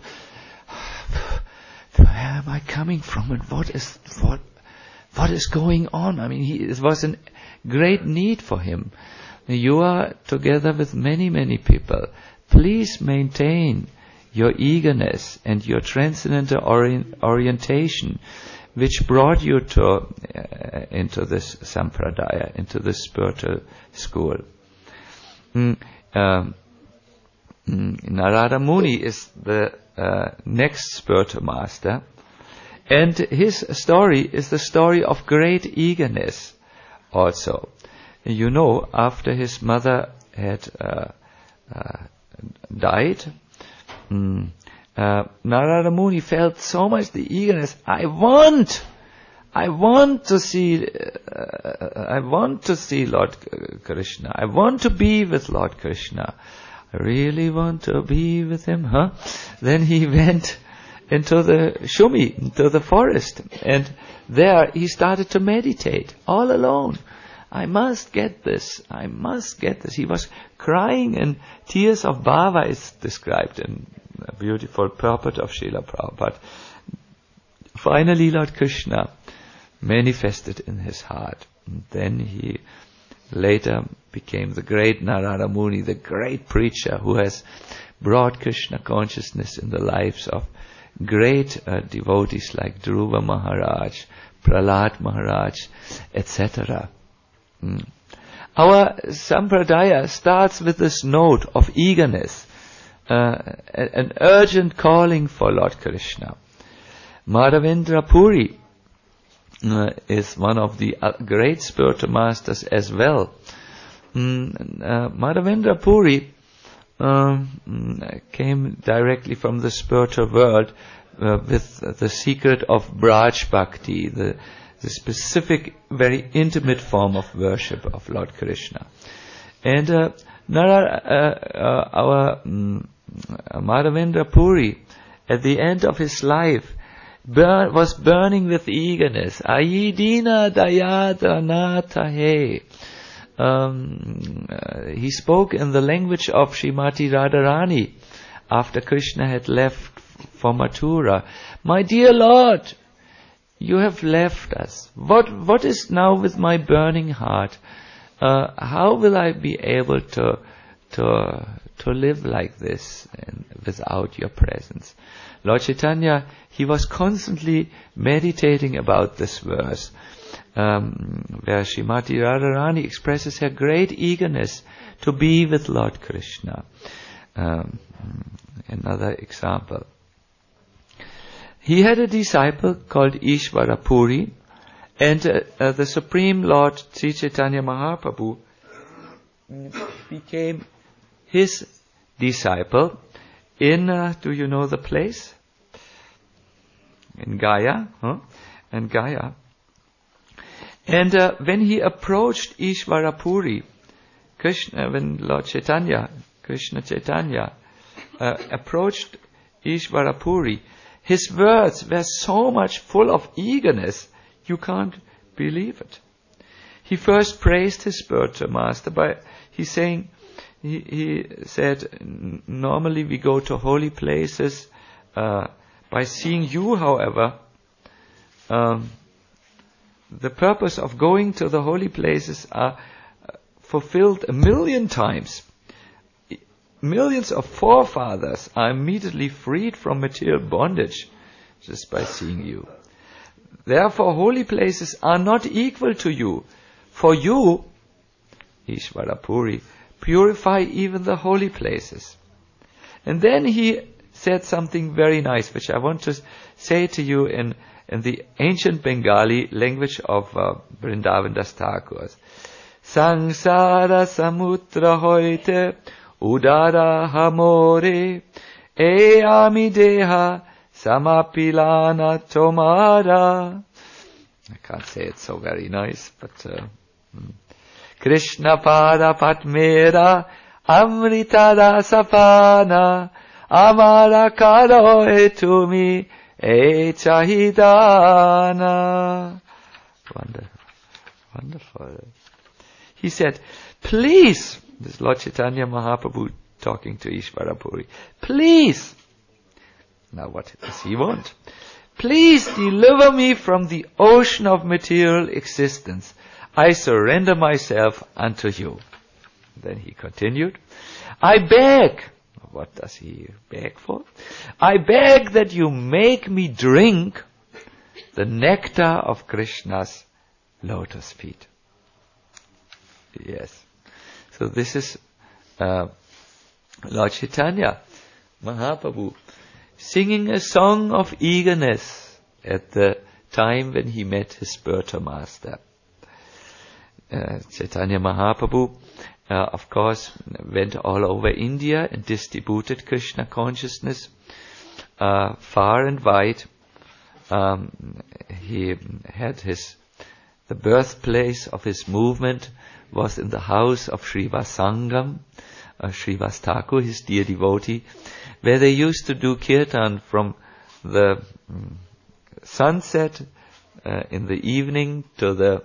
where am I coming from, and what is what what is going on? I mean, he, it was a great need for him. You are together with many, many people. Please maintain your eagerness and your transcendental orient, orientation, which brought you to uh, into this sampradaya, into this spiritual school. Mm, um, mm, Narada Muni is the uh, next spiritual master, and his story is the story of great eagerness also. You know, after his mother had uh, uh, died, mm, uh, Narada Muni felt so much the eagerness. I want, I want to see, uh, I want to see Lord Krishna. I want to be with Lord Krishna. I really want to be with him, huh? Then he went into the Shumi, into the forest, and there he started to meditate all alone. I must get this. I must get this. He was crying, and tears of bhava is described in a beautiful purport of Srila Prabhupada. Finally, Lord Krishna manifested in his heart. And then he later became the great Narada Muni, the great preacher who has brought Krishna consciousness in the lives of great uh, devotees like Dhruva Maharaj, Prahlad Maharaj, et cetera. Mm. Our sampradaya starts with this note of eagerness, uh, an urgent calling for Lord Krishna. Madhavendra Puri uh, is one of the uh, great spiritual masters as well. Mm, uh, Madhavendra Puri um, came directly from the spiritual world uh, with the secret of Braj Bhakti, the the specific, very intimate form of worship of Lord Krishna. And uh, Nara, uh, uh, our um, Madhavendra Puri, at the end of his life, burn, was burning with eagerness. Ayidina dayadanata he. Um, uh, he spoke in the language of Srimati Radharani after Krishna had left for Mathura. My dear Lord, you have left us. What what is now with my burning heart? Uh, how will I be able to to to live like this and without your presence? Lord Chaitanya, he was constantly meditating about this verse, um, where Srimati Radharani expresses her great eagerness to be with Lord Krishna. Um, another example. He had a disciple called Ishvara Puri, and uh, uh, the Supreme Lord Sri Chaitanya Mahaprabhu became his disciple in, uh, do you know the place? In Gaya, huh? In Gaya. And uh, when he approached Ishvara Puri, Krishna, when Lord Chaitanya, Krishna Chaitanya, uh, approached Ishvara Puri, his words were so much full of eagerness, you can't believe it. He first praised his spiritual master by he saying, he, he said, normally we go to holy places uh, by seeing you, however, um, the purpose of going to the holy places are fulfilled a million times. Millions of forefathers are immediately freed from material bondage just by seeing you. Therefore, holy places are not equal to you. For you, Ishvara Puri, purify even the holy places. And then he said something very nice, which I want to say to you in, in the ancient Bengali language of uh, Vrindavan Das Thakur. Sangsara samutra hoite udara hamore e amideha samapilana tomara. I can't say it so very nice, but uh, hmm. Krishna pada patmera amrita rasapana amara karo etumi e chahidana. Wonderful. Wonderful. He said, please, this is Lord Chaitanya Mahaprabhu talking to Ishvara Puri, please, now what does he want? Please deliver me from the ocean of material existence. I surrender myself unto you. Then he continued, I beg, what does he beg for? I beg that you make me drink the nectar of Krishna's lotus feet. Yes. So this is uh, Lord Chaitanya Mahaprabhu singing a song of eagerness at the time when he met his spiritual master. Uh, Chaitanya Mahaprabhu, uh, of course, went all over India and distributed Krishna consciousness uh, far and wide. Um, he had his, the birthplace of his movement was in the house of Srivas Sangam, uh, Srivas Thakur, his dear devotee, where they used to do kirtan from the um, sunset uh, in the evening to the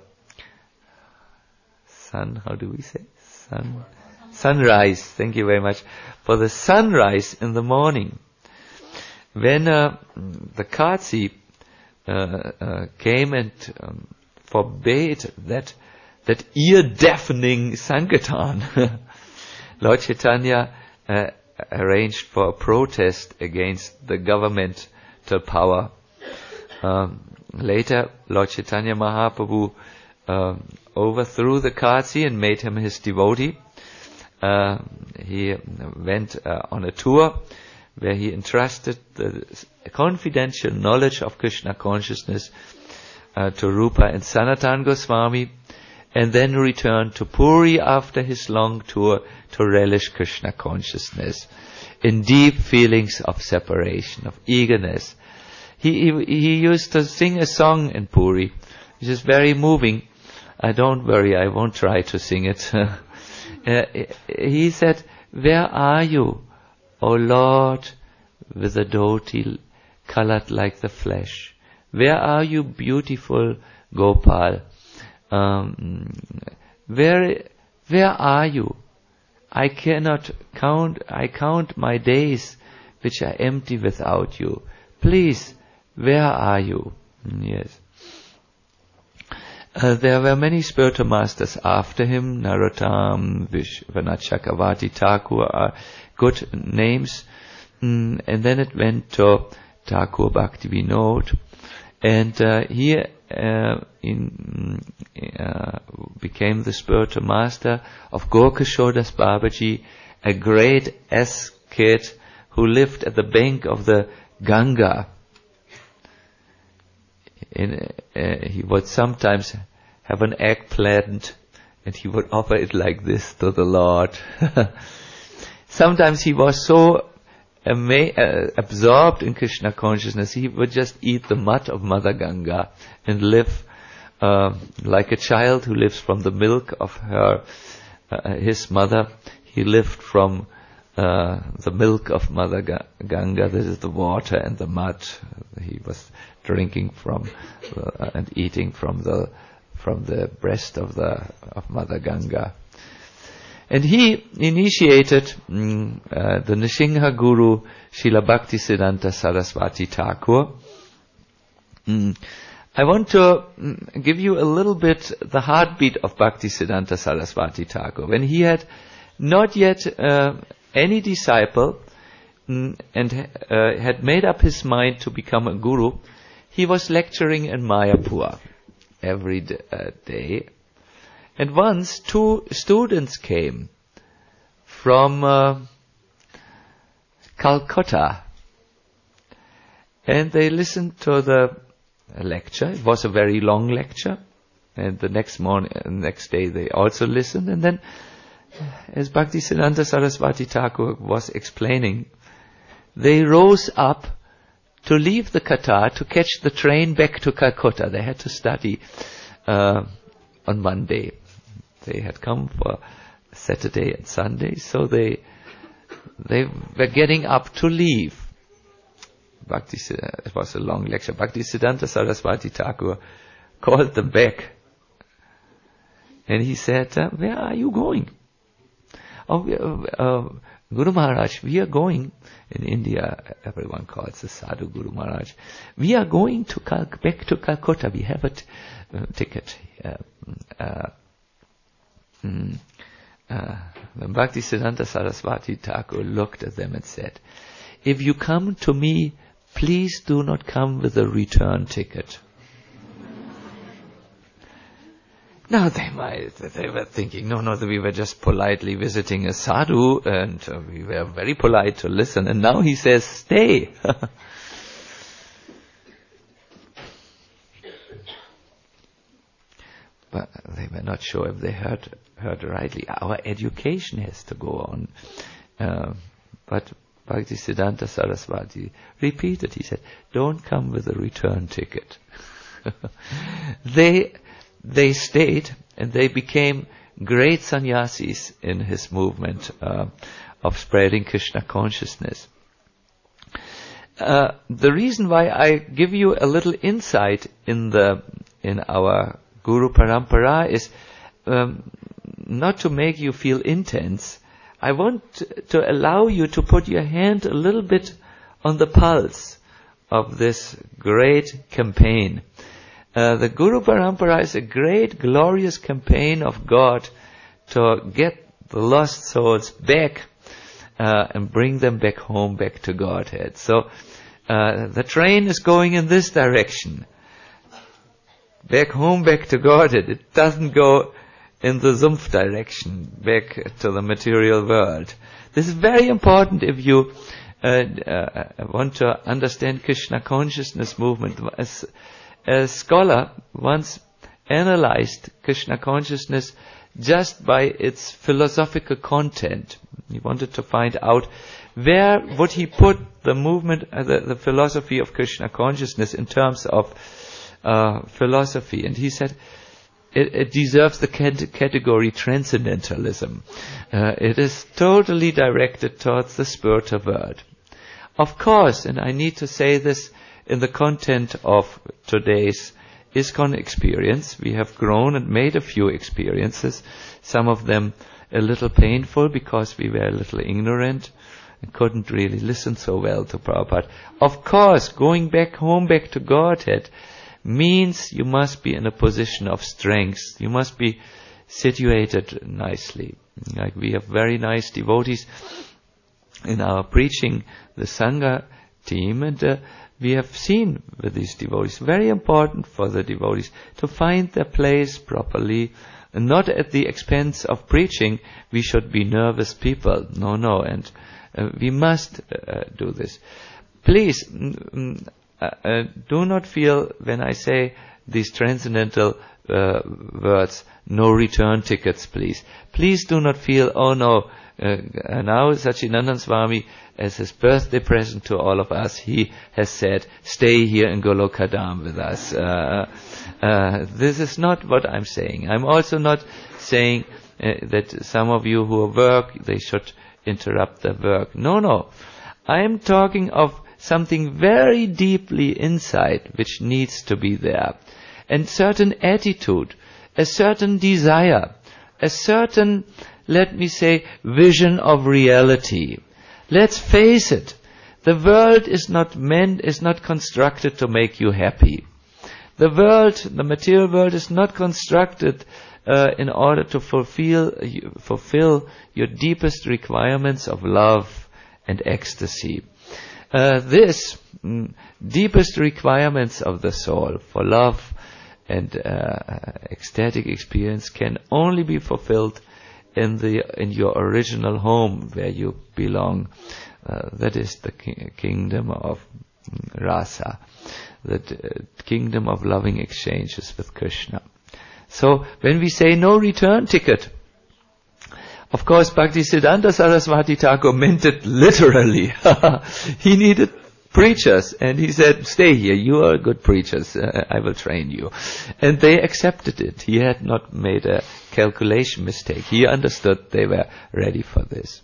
sun, how do we say? Sun, sunrise, thank you very much. For the sunrise in the morning. When uh, the Katsi uh, uh, came and um, forbade that that ear-deafening Sankirtan, Lord Chaitanya uh, arranged for a protest against the governmental power. Um, later, Lord Chaitanya Mahaprabhu uh, overthrew the Katsi and made him his devotee. Uh, he went uh, on a tour where he entrusted the confidential knowledge of Krishna consciousness uh, to Rupa and Sanatan Goswami, and then returned to Puri after his long tour to relish Krishna consciousness in deep feelings of separation, of eagerness. He, he, he used to sing a song in Puri, which is very moving. Uh, don't worry, I won't try to sing it. uh, he said, where are you, O Lord, with a dhoti colored like the flesh? Where are you, beautiful Gopal? Um, where, where are you? I cannot count, I count my days which are empty without you. Please, where are you? Yes. Uh, there were many spiritual masters after him. Narottam, Vishwanath Chakravarti, Thakur are good names. Mm, and then it went to Thakur Bhakti Vinod. And uh, he uh, in, uh, became the spiritual master of Gorkishore Das Babaji, a great ascet who lived at the bank of the Ganga. In, uh, he would sometimes have an eggplant and he would offer it like this to the Lord. Sometimes he was so ama- uh, absorbed in Krishna consciousness, he would just eat the mud of Mother Ganga and live uh, like a child who lives from the milk of her, uh, his mother. He lived from uh, the milk of Mother Ga- Ganga. This is the water and the mud. He was drinking from uh, and eating from the from the breast of the of Mother Ganga. And he initiated mm, uh, the Nrsimha Guru, Srila Bhaktisiddhanta Saraswati Thakur. Mm. I want to mm, give you a little bit the heartbeat of Bhaktisiddhanta Saraswati Thakur. When he had not yet uh, any disciple mm, and uh, had made up his mind to become a guru, he was lecturing in Mayapur every d- uh, day. And once two students came from uh, Calcutta, and they listened to the lecture. It was a very long lecture, and the next morning, uh, next day they also listened. And then, as Bhaktisiddhanta Saraswati Thakur was explaining, they rose up to leave the Qatar to catch the train back to Calcutta. They had to study uh, on Monday. They had come for Saturday and Sunday, so they they were getting up to leave. Bhakti, it was a long lecture. Bhaktisiddhanta Saraswati Thakur called them back, and he said, uh, "Where are you going?" "Oh, we, uh, uh, Guru Maharaj, we are going." In India, everyone calls the Sadhu Guru Maharaj. "We are going to Cal- back to Calcutta. We have a t- uh, ticket." Uh, uh, mm, uh, when Bhaktisiddhanta Saraswati Thakur looked at them and said, "If you come to me, please do not come with a return ticket." Now they might, they were thinking, no, no, we were just politely visiting a sadhu, and uh, we were very polite to listen, and now he says, stay. But they were not sure if they heard heard rightly. Our education has to go on. Uh, but Bhaktisiddhanta Saraswati repeated, he said, don't come with a return ticket. they they stayed, and they became great sannyasis in his movement uh, of spreading Krishna consciousness. Uh, the reason why I give you a little insight in the in our Guru Parampara is um, not to make you feel intense. I want to allow you to put your hand a little bit on the pulse of this great campaign. Uh, the Guru Parampara is a great, glorious campaign of God to get the lost souls back uh, and bring them back home, back to Godhead. So uh, the train is going in this direction. Back home, back to Godhead. It doesn't go in the Sumpf direction, back to the material world. This is very important if you uh, uh, want to understand Krishna consciousness movement. As a scholar once analyzed Krishna consciousness just by its philosophical content. He wanted to find out where would he put the movement, uh, the, the philosophy of Krishna consciousness in terms of uh, philosophy. And he said, it, it deserves the cat- category transcendentalism. Uh, it is totally directed towards the spiritual world. Of course, and I need to say this in the content of today's ISKCON experience, we have grown and made a few experiences, some of them a little painful because we were a little ignorant and couldn't really listen so well to Prabhupada. Of course, going back home, back to Godhead, means you must be in a position of strength. You must be situated nicely. Like we have very nice devotees in our preaching, the Sangha team, and uh, we have seen with these devotees, very important for the devotees to find their place properly, and not at the expense of preaching. We should be nervous people. No, no, and uh, we must uh, do this. Please, mm, uh, uh, do not feel when I say these transcendental uh, words, no return tickets, please. Please do not feel, oh no, uh, now Satchidananda Swami, as his birthday present to all of us, he has said, stay here in Golokadam with us. Uh, uh, this is not what I'm saying. I'm also not saying uh, that some of you who work, they should interrupt their work. No, no. I'm talking of something very deeply inside which needs to be there. And certain attitude, a certain desire, a certain let me say, vision of reality. Let's face it, the world is not meant, is not constructed to make you happy. The world, the material world, is not constructed uh, in order to fulfill, fulfill your deepest requirements of love and ecstasy. Uh, this mm, deepest requirements of the soul for love and uh, ecstatic experience can only be fulfilled in the in your original home where you belong. Uh, that is the ki- kingdom of mm, rasa, the uh, kingdom of loving exchanges with Krishna. So when we say no return ticket, of course Bhaktisiddhanta Saraswati Thakur meant it literally. He needed preachers, and he said, stay here, you are good preachers, uh, I will train you. And they accepted it. He had not made a calculation mistake. He understood they were ready for this.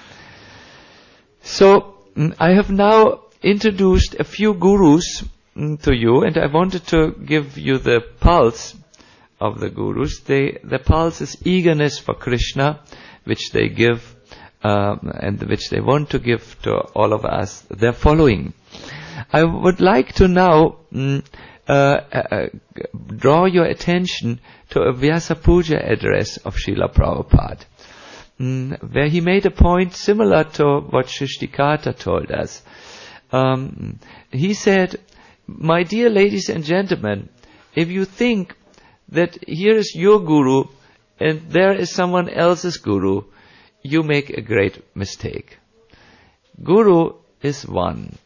So, mm, I have now introduced a few gurus mm, to you, and I wanted to give you the pulse of the gurus. They, the pulse is eagerness for Krishna, which they give, um, and which they want to give to all of us. They're following. I would like to now mm, uh, uh, draw your attention to a Vyasa Puja address of Srila Prabhupada, mm, where he made a point similar to what Shrishtikata told us. Um, he said, my dear ladies and gentlemen, if you think that here is your guru and there is someone else's guru, you make a great mistake. Guru is one.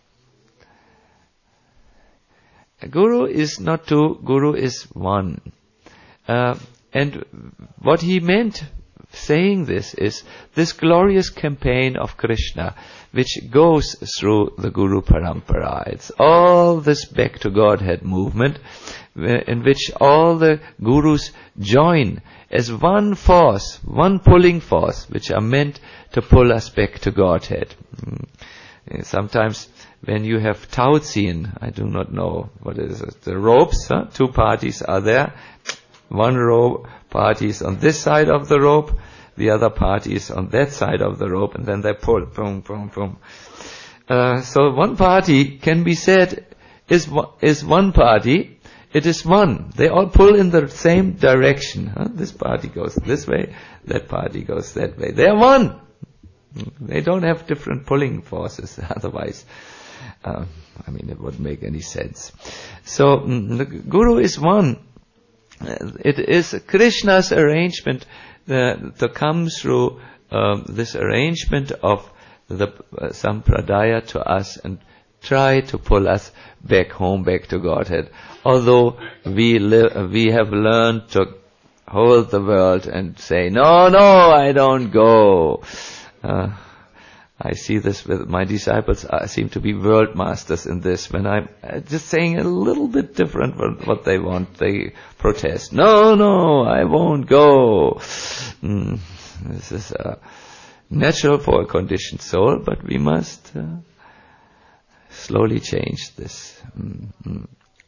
Guru is not two, Guru is one. Uh, and what he meant saying this is this glorious campaign of Krishna, which goes through the Guru Parampara. It's all this back to Godhead movement, in which all the gurus join as one force, one pulling force, which are meant to pull us back to Godhead. Sometimes when you have Tauziehen, I do not know what is it, the ropes, huh? Two parties are there. One rope party is on this side of the rope, the other party is on that side of the rope, and then they pull, boom, boom, boom. Uh, so one party can be said is is one party. It is one. They all pull in the same direction. Huh? This party goes this way, that party goes that way. They are one. They don't have different pulling forces. Otherwise, uh, I mean, it wouldn't make any sense. So mm, the Guru is one. It is Krishna's arrangement uh, to come through um, this arrangement of the uh, Sampradaya to us and try to pull us back home, back to Godhead. Although we li- we have learned to hold the world and say, no, no, I don't go. Uh, I see this with my disciples. I seem to be world masters in this. When I'm just saying a little bit different what, what they want, they protest. No, no, I won't go. Mm, this is uh, natural for a conditioned soul, but we must uh, slowly change this. Mm-hmm.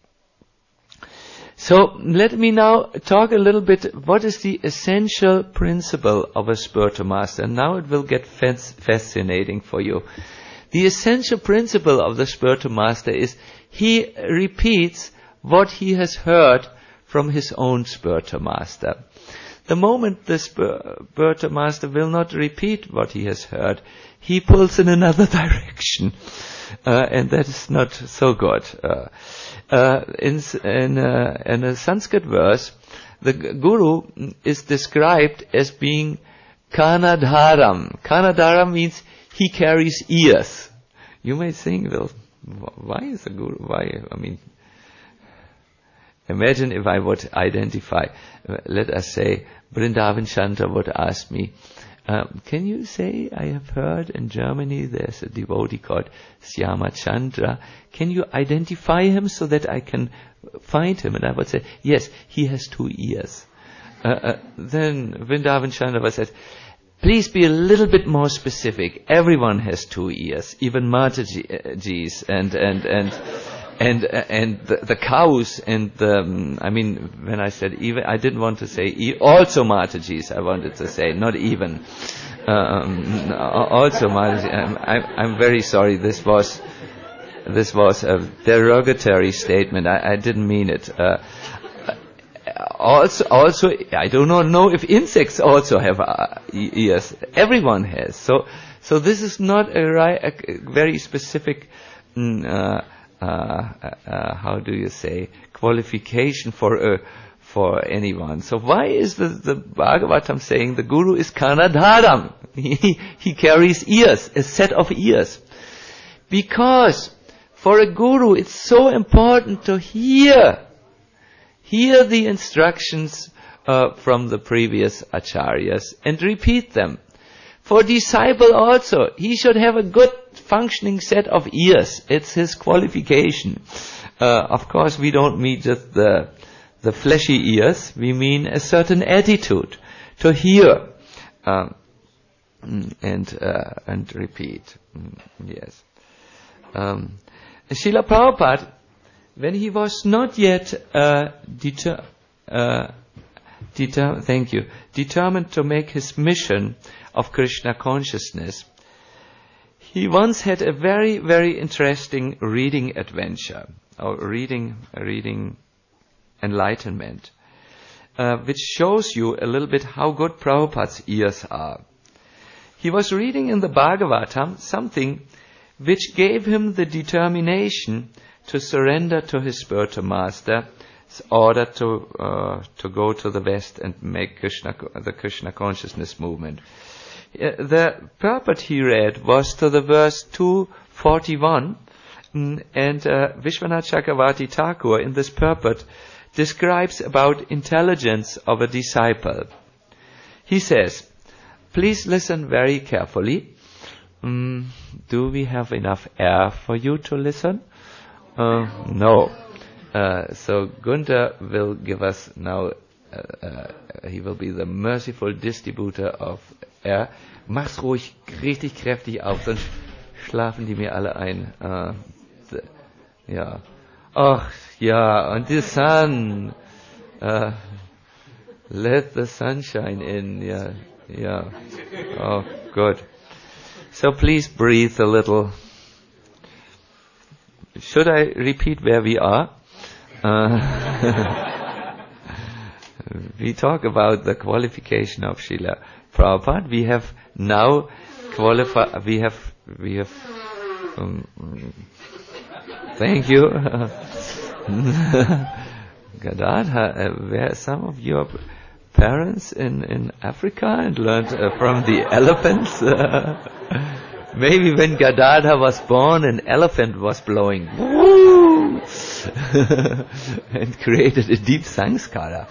So let me now talk a little bit, what is the essential principle of a spiritual master? And now it will get fascinating for you. The essential principle of the spiritual master is he repeats what he has heard from his own spiritual master. The moment the spiritual master will not repeat what he has heard, he pulls in another direction. Uh, and that is not so good. Uh, uh, in in, uh, in a Sanskrit verse, the guru is described as being Kanadharam. Kanadharam means he carries ears. You may think, well, why is a guru? Why? I mean, imagine if I would identify. Uh, let us say, Vrindavan Chandra would ask me, Um, can you say, I have heard in Germany there's a devotee called Syama Chandra. Can you identify him so that I can find him? And I would say, yes, he has two ears. Uh, uh, then Vrindavan Chandra would say, please be a little bit more specific. Everyone has two ears, even Mataji's and, and, and, and uh, and the, the cows and the, um, I mean, when I said even, I didn't want to say e- also Mataji's. I wanted to say not even. Um, also Mataji. I'm, I'm, I'm very sorry. This was this was a derogatory statement. I, I didn't mean it. Uh, also, also, I do not know if insects also have uh, ears. Everyone has. So, so this is not a, ri- a very specific. Uh, uh, uh, how do you say, qualification for uh, for anyone. So why is the, the Bhagavatam saying the Guru is Kanadharam? He, he carries ears, a set of ears. Because for a Guru it's so important to hear, hear the instructions uh, from the previous Acharyas and repeat them. For disciple also, he should have a good functioning set of ears. It's his qualification. Uh, of course, we don't mean just the the fleshy ears. We mean a certain attitude to hear um, and uh, and repeat. Yes. Um, Srila Prabhupada, when he was not yet uh, deter, uh, deter, thank you, determined to make his mission of Krishna consciousness, he once had a very, very interesting reading adventure, or reading, reading enlightenment, uh, which shows you a little bit how good Prabhupada's ears are. He was reading in the Bhagavatam something which gave him the determination to surrender to his spiritual master in order to uh, to go to the West and make Krishna, the Krishna consciousnus movement. Uh, the purport he read was to the verse two forty-one, mm, and uh, Vishwanath Chakravarti Thakur in this purport describes about intelligence of a disciple. He says, please listen very carefully. Mm, do we have enough air for you to listen? Uh, no. Uh, so Gunther will give us now, uh, uh, he will be the merciful distributor of air. Mach's ruhig richtig kräftig auf, sonst schlafen die mir alle ein. Uh, the, ja. Ach, ja, und the sun. Uh, let the sunshine in. Yeah, yeah. Oh, good. So please breathe a little. Should I repeat where we are? Uh, we talk about the qualification of Srila Prabhupada. We have now qualified. We have. We have. Um, thank you, Gadadha. Uh, were some of your parents in in Africa and learned uh, from the elephants? Uh, maybe when Gadadha was born, an elephant was blowing. Woo! And created a deep sanskara.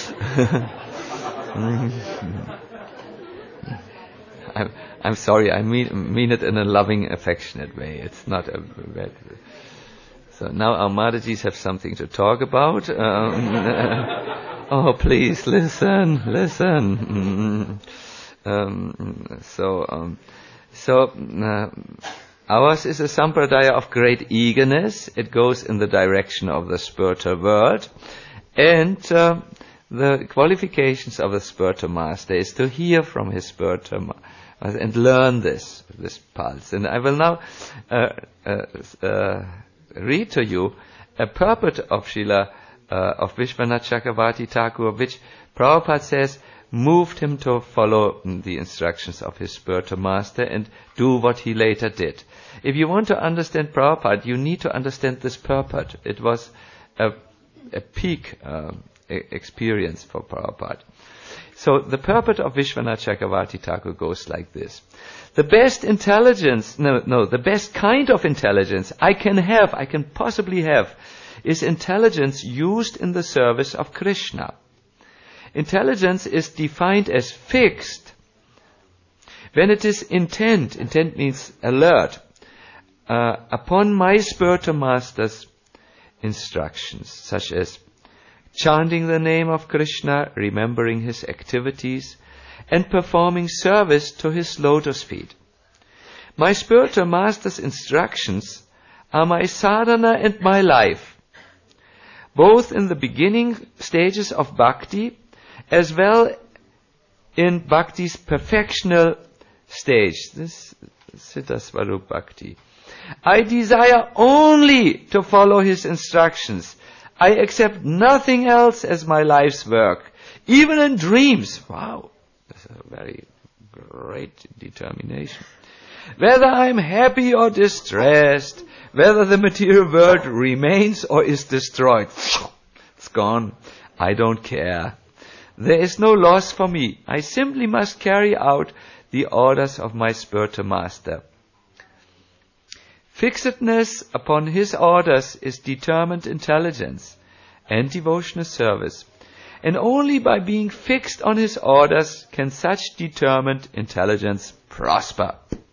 I'm, I'm sorry, I mean, mean it in a loving, affectionate way. It's not a bad. So now our Madhajis have something to talk about. Um, oh, please listen, listen. Um, so, um, so. Uh, Ours is a sampradaya of great eagerness. It goes in the direction of the spiritual world. And uh, the qualifications of the spiritual master is to hear from his spiritual master and learn this, this pulse. And I will now uh, uh, uh, read to you a purport of Srila, uh, of Vishwanath Chakravarti Thakur, which Prabhupada says moved him to follow the instructions of his spiritual master and do what he later did. If you want to understand Prabhupada, you need to understand this purport. It was a, a peak uh, experience for Prabhupada. So the purport of Vishwanath Chakravarti Thakur goes like this. The best intelligence, no, no, the best kind of intelligence I can have, I can possibly have, is intelligence used in the service of Krishna. Intelligence is defined as fixed when it is intent, intent means alert, uh, upon my spiritual master's instructions, such as chanting the name of Krishna, remembering his activities, and performing service to his lotus feet. My spiritual master's instructions are my sadhana and my life, both in the beginning stages of bhakti as well in bhakti's perfectional stage. This is Siddha Swarup Bhakti. I desire only to follow his instructions. I accept nothing else as my life's work, even in dreams. Wow, that's a very great determination. Whether I'm happy or distressed, whether the material world remains or is destroyed, it's gone. I don't care. There is no loss for me. I simply must carry out the orders of my spiritual master. Fixedness upon his orders is determined intelligence and devotional service. And only by being fixed on his orders can such determined intelligence prosper.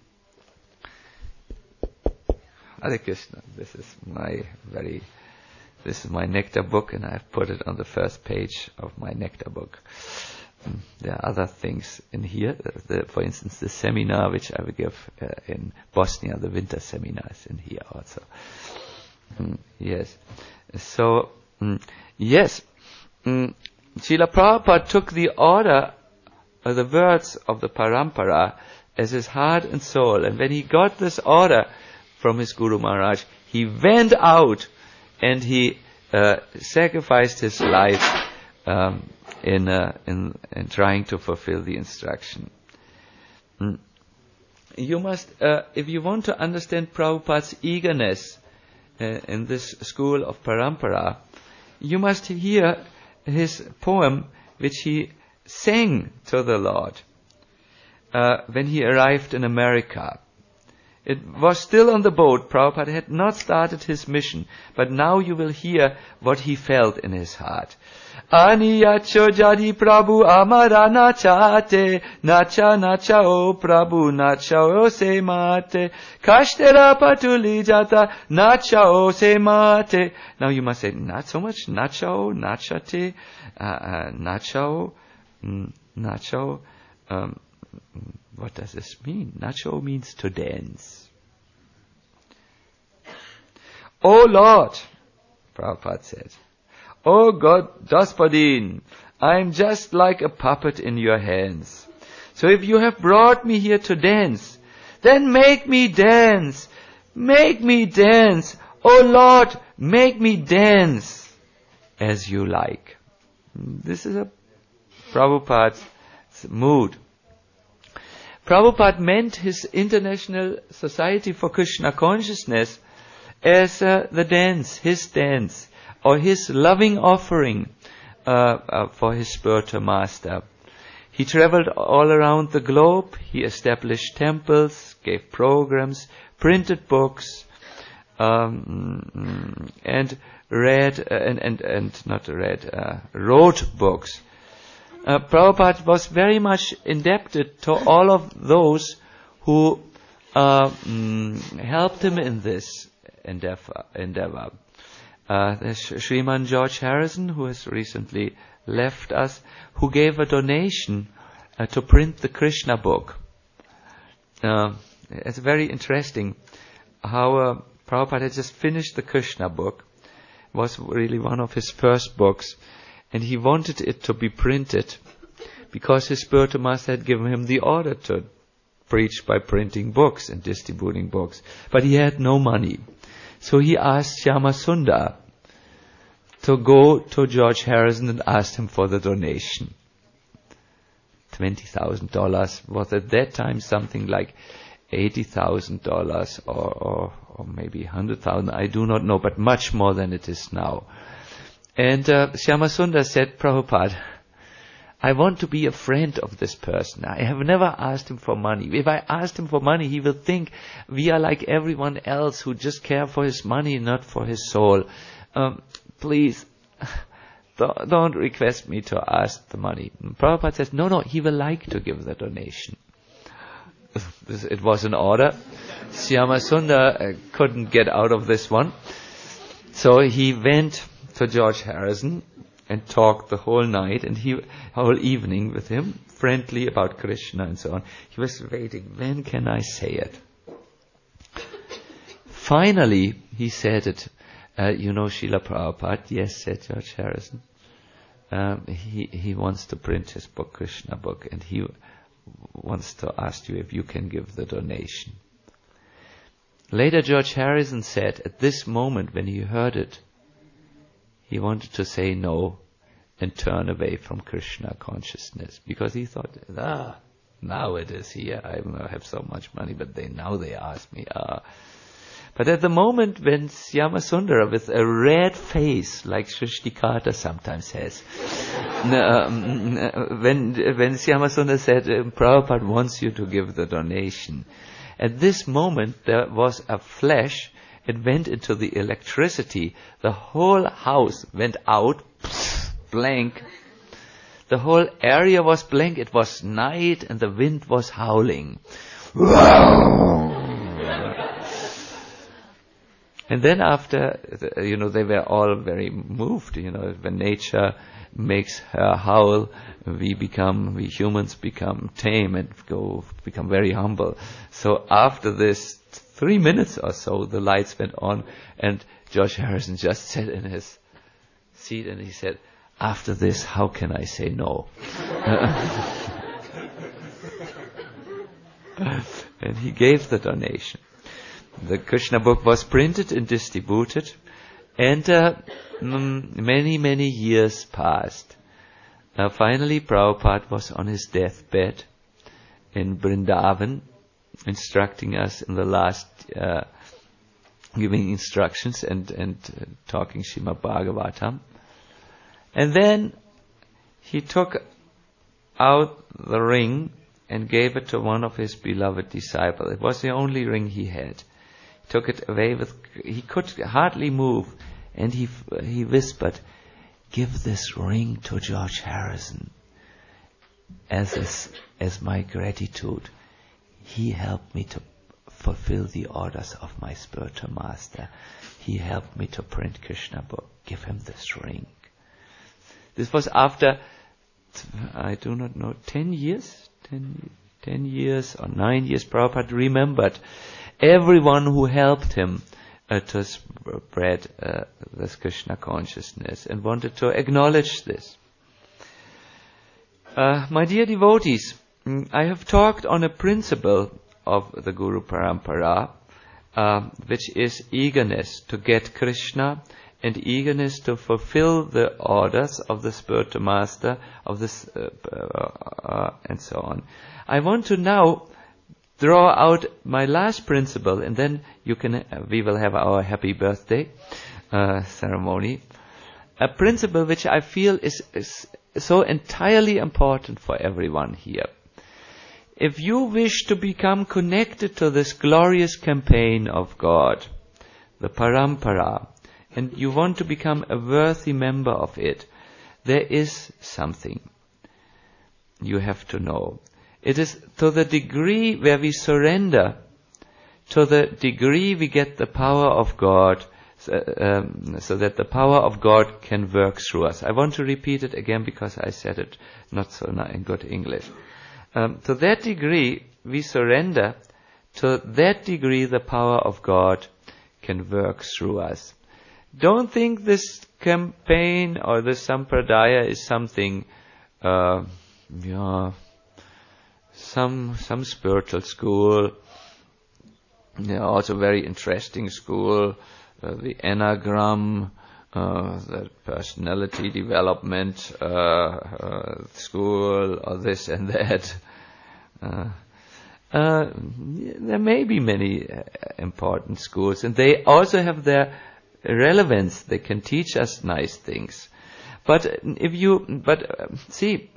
Hare Krishna. This is my very, this is my nectar book, and I've put it on the first page of my nectar book. There are other things in here. The, for instance, the seminar which I will give uh, in Bosnia, the winter seminar is in here also. Mm, yes. So, mm, yes. Mm, Srila Prabhupada took the order, or the words of the Parampara as his heart and soul. And when he got this order from his Guru Maharaj, he went out and he uh, sacrificed his life um, in, uh, in in trying to fulfill the instruction. Mm. You must, uh, if you want to understand Prabhupada's eagerness uh, in this school of Parampara, you must hear his poem which he sang to the Lord uh, when he arrived in America. It was still on the boat. Prabhupada had not started his mission, but now you will hear what he felt in his heart. Aniyacho jadi Prabhu amara nachate, nacha nacha o Prabhu nacha o se mate, kashtera patuli jata, nacha o se mate. Now you must say, not so much, nacha o, nachate, uh, uh, nacha o, mm, nacha o, um, what does this mean? Nacho means to dance. Oh Lord, Prabhupada said, oh God, Daspadin, I am just like a puppet in your hands. So if you have brought me here to dance, then make me dance. Make me dance. Oh Lord, make me dance as you like. This is a Prabhupada's mood. Prabhupada meant his International Society for Krishna Consciousness as uh, the dance, his dance, or his loving offering uh, uh, for his spiritual master. He traveled all around the globe. He established temples, gave programs, printed books, um, and read uh, and, and and not read, uh, wrote books. Uh, Prabhupada was very much indebted to all of those who uh, mm, helped him in this endeavor. endeavor. Uh, there's Sriman George Harrison, who has recently left us, who gave a donation uh, to print the Krishna book. Uh, it's very interesting how uh, Prabhupada had just finished the Krishna book. It was really one of his first books. And he wanted it to be printed because his spiritual master had given him the order to preach by printing books and distributing books. But he had no money. So he asked Shyama Sundar to go to George Harrison and ask him for the donation. twenty thousand dollars was at that time something like eighty thousand dollars or, or, or maybe one hundred thousand dollars. I do not know, but much more than it is now. And uh, Shyama Sundar said, Prabhupada, I want to be a friend of this person. I have never asked him for money. If I asked him for money, he will think we are like everyone else who just care for his money, not for his soul. Um, please, don't, don't request me to ask the money. And Prabhupada says, no, no, he will like to give the donation. It was an order. Shyama Sundar uh, couldn't get out of this one. So he went to George Harrison and talked the whole night and he whole evening with him, friendly about Krishna and so on. He was waiting, when can I say it? finally, he said it. Uh, you know Srila Prabhupada? Yes, said George Harrison. Um, he he wants to print his book, Krishna book, and he wants to ask you if you can give the donation. Later, George Harrison said, at this moment when he heard it, he wanted to say no and turn away from Krishna consciousness, because he thought, ah, now it is here. I have so much money, but they now they ask me, ah. But at the moment when Syamasundara, with a red face, like Shrishtikata sometimes has, um, when when Syamasundara said, Prabhupada wants you to give the donation, at this moment there was a flash, it went into the electricity, the whole house went out, blank, the whole area was blank, it was night and the wind was howling. And then after, you know, they were all very moved, you know, when nature makes her howl, we become, we humans become tame and go, become very humble. So after this three minutes or so, the lights went on and George Harrison just sat in his seat and he said, after this, how can I say no? And he gave the donation. The Krishna book was printed and distributed, and uh, mm, many, many years passed. Uh, finally, Prabhupada was on his deathbed in Vrindavan, instructing us in the last, uh, giving instructions and, and uh, talking Srimad Bhagavatam. And then he took out the ring and gave it to one of his beloved disciples. It was the only ring he had. Took it away with, he could hardly move, and he he whispered, give this ring to George Harrison as as, as my gratitude. He helped me to fulfill the orders of my spiritual master. He helped me to print Krishna book. Give him this ring. This was after, I do not know, ten years? Ten, ten years or nine years, Prabhupada remembered everyone who helped him uh, to spread uh, this Krishna consciousness and wanted to acknowledge this. Uh, my dear devotees, I have talked on a principle of the Guru Parampara, uh, which is eagerness to get Krishna and eagerness to fulfill the orders of the spiritual master, of this, uh, uh, uh, and so on. I want to now draw out my last principle, and then you can, uh, we will have our happy birthday uh, ceremony. A principle which I feel is, is so entirely important for everyone here. If you wish to become connected to this glorious campaign of God, the Parampara, and you want to become a worthy member of it, there is something you have to know. It is to the degree where we surrender, to the degree we get the power of God, so, um, so that the power of God can work through us. I want to repeat it again because I said it not so in good English. Um, to that degree we surrender, to that degree the power of God can work through us. Don't think this campaign or this sampradaya is something, uh, yeah, some some spiritual school, yeah, also very interesting school, uh, the Enneagram, uh, the personality development uh, uh, school, or this and that. Uh, uh, there may be many uh, important schools, and they also have their relevance. They can teach us nice things. But if you, but uh, see,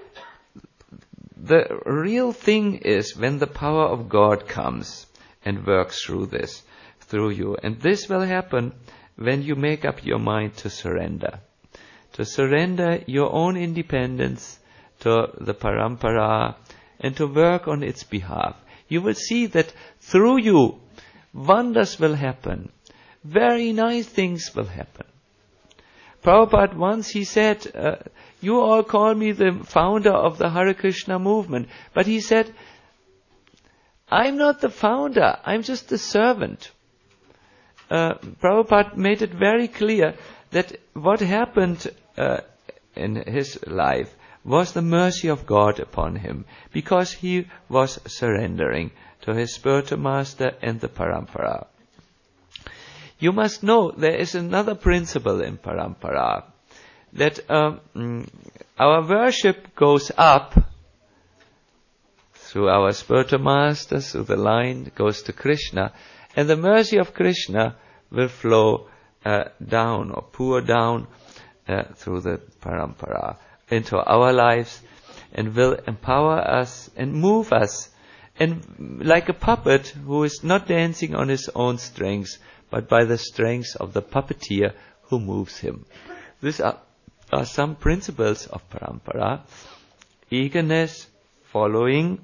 the real thing is when the power of God comes and works through this, through you. And this will happen when you make up your mind to surrender. To surrender your own independence to the Parampara and to work on its behalf. You will see that through you, wonders will happen. Very nice things will happen. Prabhupada once he said, uh, you all call me the founder of the Hare Krishna movement. But he said, I'm not the founder, I'm just the servant. uh, Prabhupada made it very clear that what happened uh, in his life was the mercy of God upon him, because he was surrendering to his spiritual master and the parampara. You must know there is another principle in parampara, that um, our worship goes up through our spiritual master, through the line, goes to Krishna, and the mercy of Krishna will flow uh, down or pour down uh, through the parampara into our lives, and will empower us and move us, and like a puppet who is not dancing on his own strings, but by the strength of the puppeteer who moves him. These are, are some principles of parampara: eagerness, following,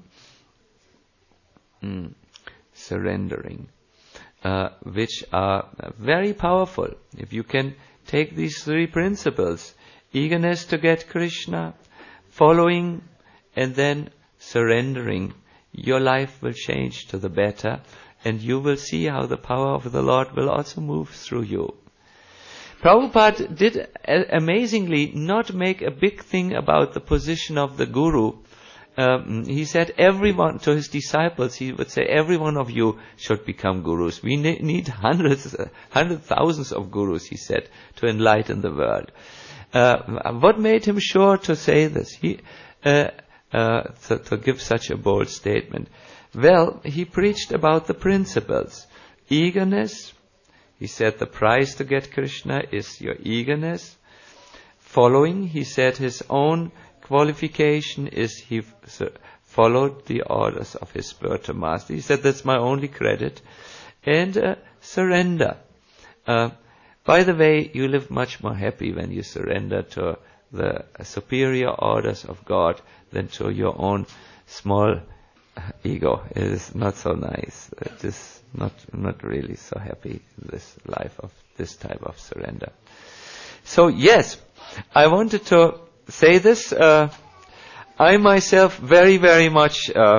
mm, surrendering, uh, which are very powerful. If you can take these three principles, eagerness to get Krishna, following, and then surrendering, your life will change to the better, and you will see how the power of the Lord will also move through you. Prabhupada did amazingly not make a big thing about the position of the Guru. Um, he said everyone, to his disciples, he would say, every one of you should become gurus. We ne- need hundreds, uh, hundred thousands of gurus, he said, to enlighten the world. Uh, what made him sure to say this? He, uh, uh, to, to give such a bold statement? Well, he preached about the principles. Eagerness. He said the price to get Krishna is your eagerness. Following. He said his own qualification is he f- followed the orders of his spiritual master. He said that's my only credit. And uh, surrender. Uh, by the way, you live much more happy when you surrender to the superior orders of God than to your own small ego. It is not so nice. It is not not really so happy, this life of this type of surrender. So yes, I wanted to say this. Uh, I myself very, very much uh,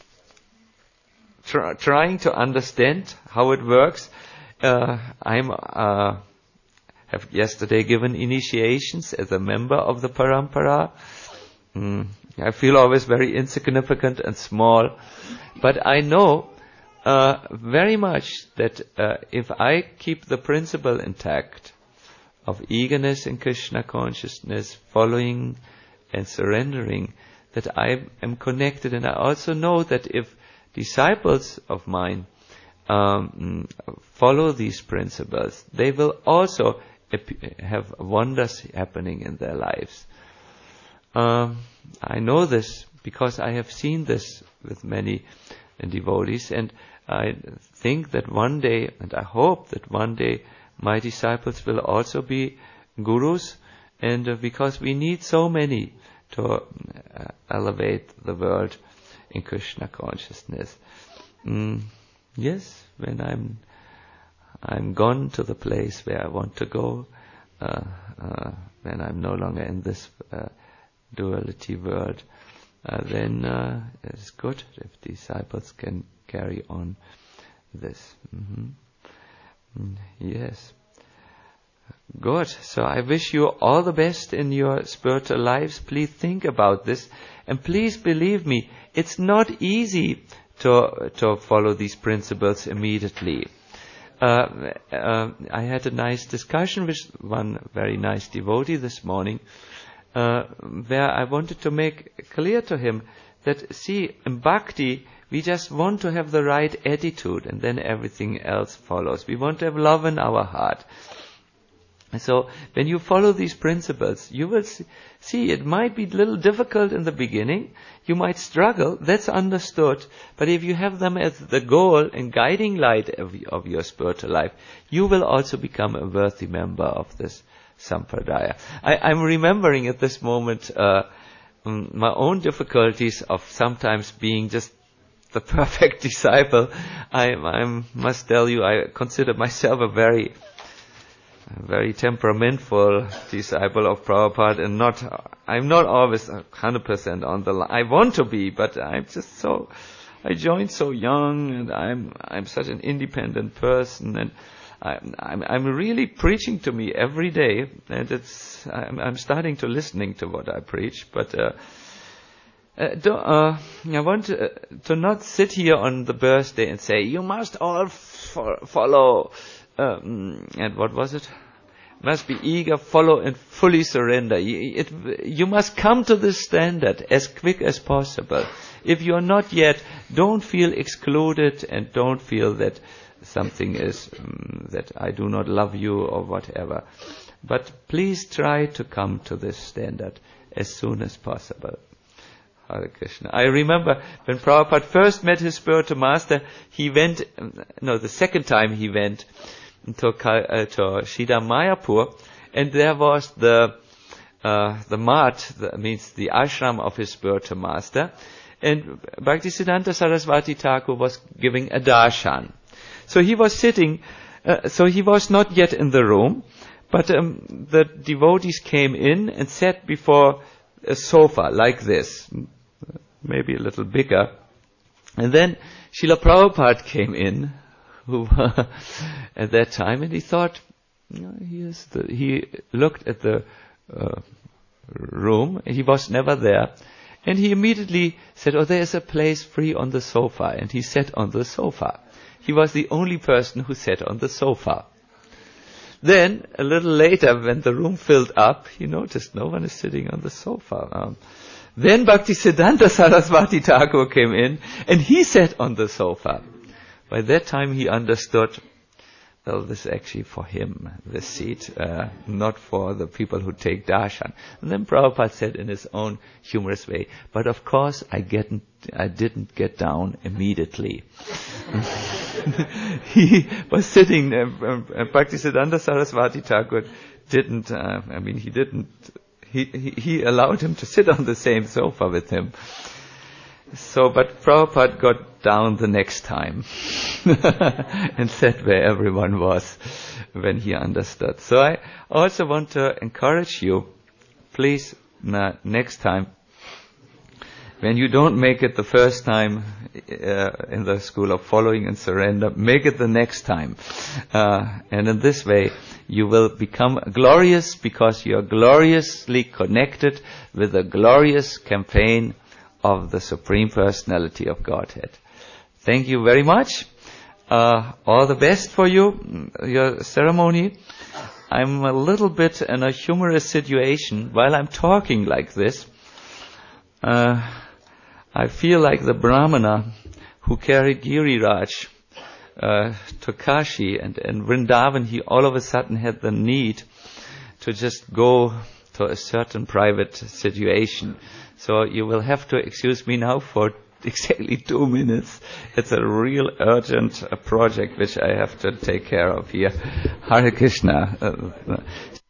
tr- trying to understand how it works. Uh, I'm uh, have yesterday given initiations as a member of the parampara. Mm, I feel always very insignificant and small, but I know uh, very much that uh, if I keep the principle intact of eagerness in Krishna consciousness, following and surrendering, that I am connected. And I also know that if disciples of mine um, follow these principles, they will also have wonders happening in their lives. Um, I know this because I have seen this with many devotees, and I think that one day, and I hope that one day, my disciples will also be gurus, and uh, because we need so many to uh, elevate the world in Krishna consciousness. Mm, yes, when I'm I'm gone to the place where I want to go, uh, uh, when I'm no longer in this uh, duality world, uh, then uh, it's good if disciples can carry on this. Mm-hmm. Mm, yes. Good. So I wish you all the best in your spiritual lives. Please think about this, and please believe me, it's not easy to to follow these principles immediately. Uh, uh, I had a nice discussion with one very nice devotee this morning, uh, where I wanted to make clear to him that, see, in bhakti, we just want to have the right attitude, and then everything else follows. We want to have love in our heart. So when you follow these principles, you will see, see it might be a little difficult in the beginning. You might struggle. That's understood. But if you have them as the goal and guiding light of, of your spiritual life, you will also become a worthy member of this sampradaya. I, I'm remembering at this moment uh, my own difficulties of sometimes being just the perfect disciple. I, I must tell you, I consider myself a very A very temperamental disciple of Prabhupada, and not, I'm not always one hundred percent on the line. I want to be, but I'm just so, I joined so young, and I'm, I'm such an independent person, and I'm, I'm, I'm really preaching to me every day, and it's I'm, I'm starting to listening to what I preach. But uh, uh, do, uh, I want to, uh, to not sit here on the birthday and say you must all fo- follow. Um, and what was it? Must be eager, follow, and fully surrender. You, it, you must come to this standard as quick as possible. If you're not yet, don't feel excluded and don't feel that something is, um, that I do not love you or whatever. But please try to come to this standard as soon as possible. Hare Krishna. I remember when Prabhupada first met his spiritual master, he went, no, the second time he went to, uh, to Shida Mayapur, and there was the uh, the mat, that means the ashram of his spiritual master, and Bhaktisiddhanta Saraswati Thakur was giving a darshan. So he was sitting, uh, so he was not yet in the room, but um, the devotees came in and sat before a sofa like this, maybe a little bigger, and then Srila Prabhupada came in, who at that time, and he thought, you know, he is the, he looked at the uh, room, he was never there, and he immediately said, oh, there is a place free on the sofa, and he sat on the sofa. He was the only person who sat on the sofa. Then, a little later, when the room filled up, he noticed no one is sitting on the sofa. Um, then Bhaktisiddhanta Saraswati Thakur came in, and he sat on the sofa. By that time he understood, well, this is actually for him, this seat, uh, not for the people who take darshan. And then Prabhupada said in his own humorous way, but of course I, getn't, I didn't get down immediately. He was sitting, uh, uh, Bhaktisiddhanta Saraswati Thakur didn't, uh, I mean he didn't, he, he, he allowed him to sit on the same sofa with him. So, but Prabhupada got down the next time and sat where everyone was when he understood. So I also want to encourage you, please, uh, next time, when you don't make it the first time uh, in the school of following and surrender, make it the next time. Uh, and in this way, you will become glorious because you are gloriously connected with a glorious campaign of the Supreme Personality of Godhead. Thank you very much. Uh, all the best for you, your ceremony. I'm a little bit in a humorous situation. While I'm talking like this, uh, I feel like the Brahmana who carried Giriraj uh, to Kashi, and in Vrindavan he all of a sudden had the need to just go to a certain private situation. So you will have to excuse me now for exactly two minutes. It's a real urgent uh, project which I have to take care of here. Hare Krishna. Uh,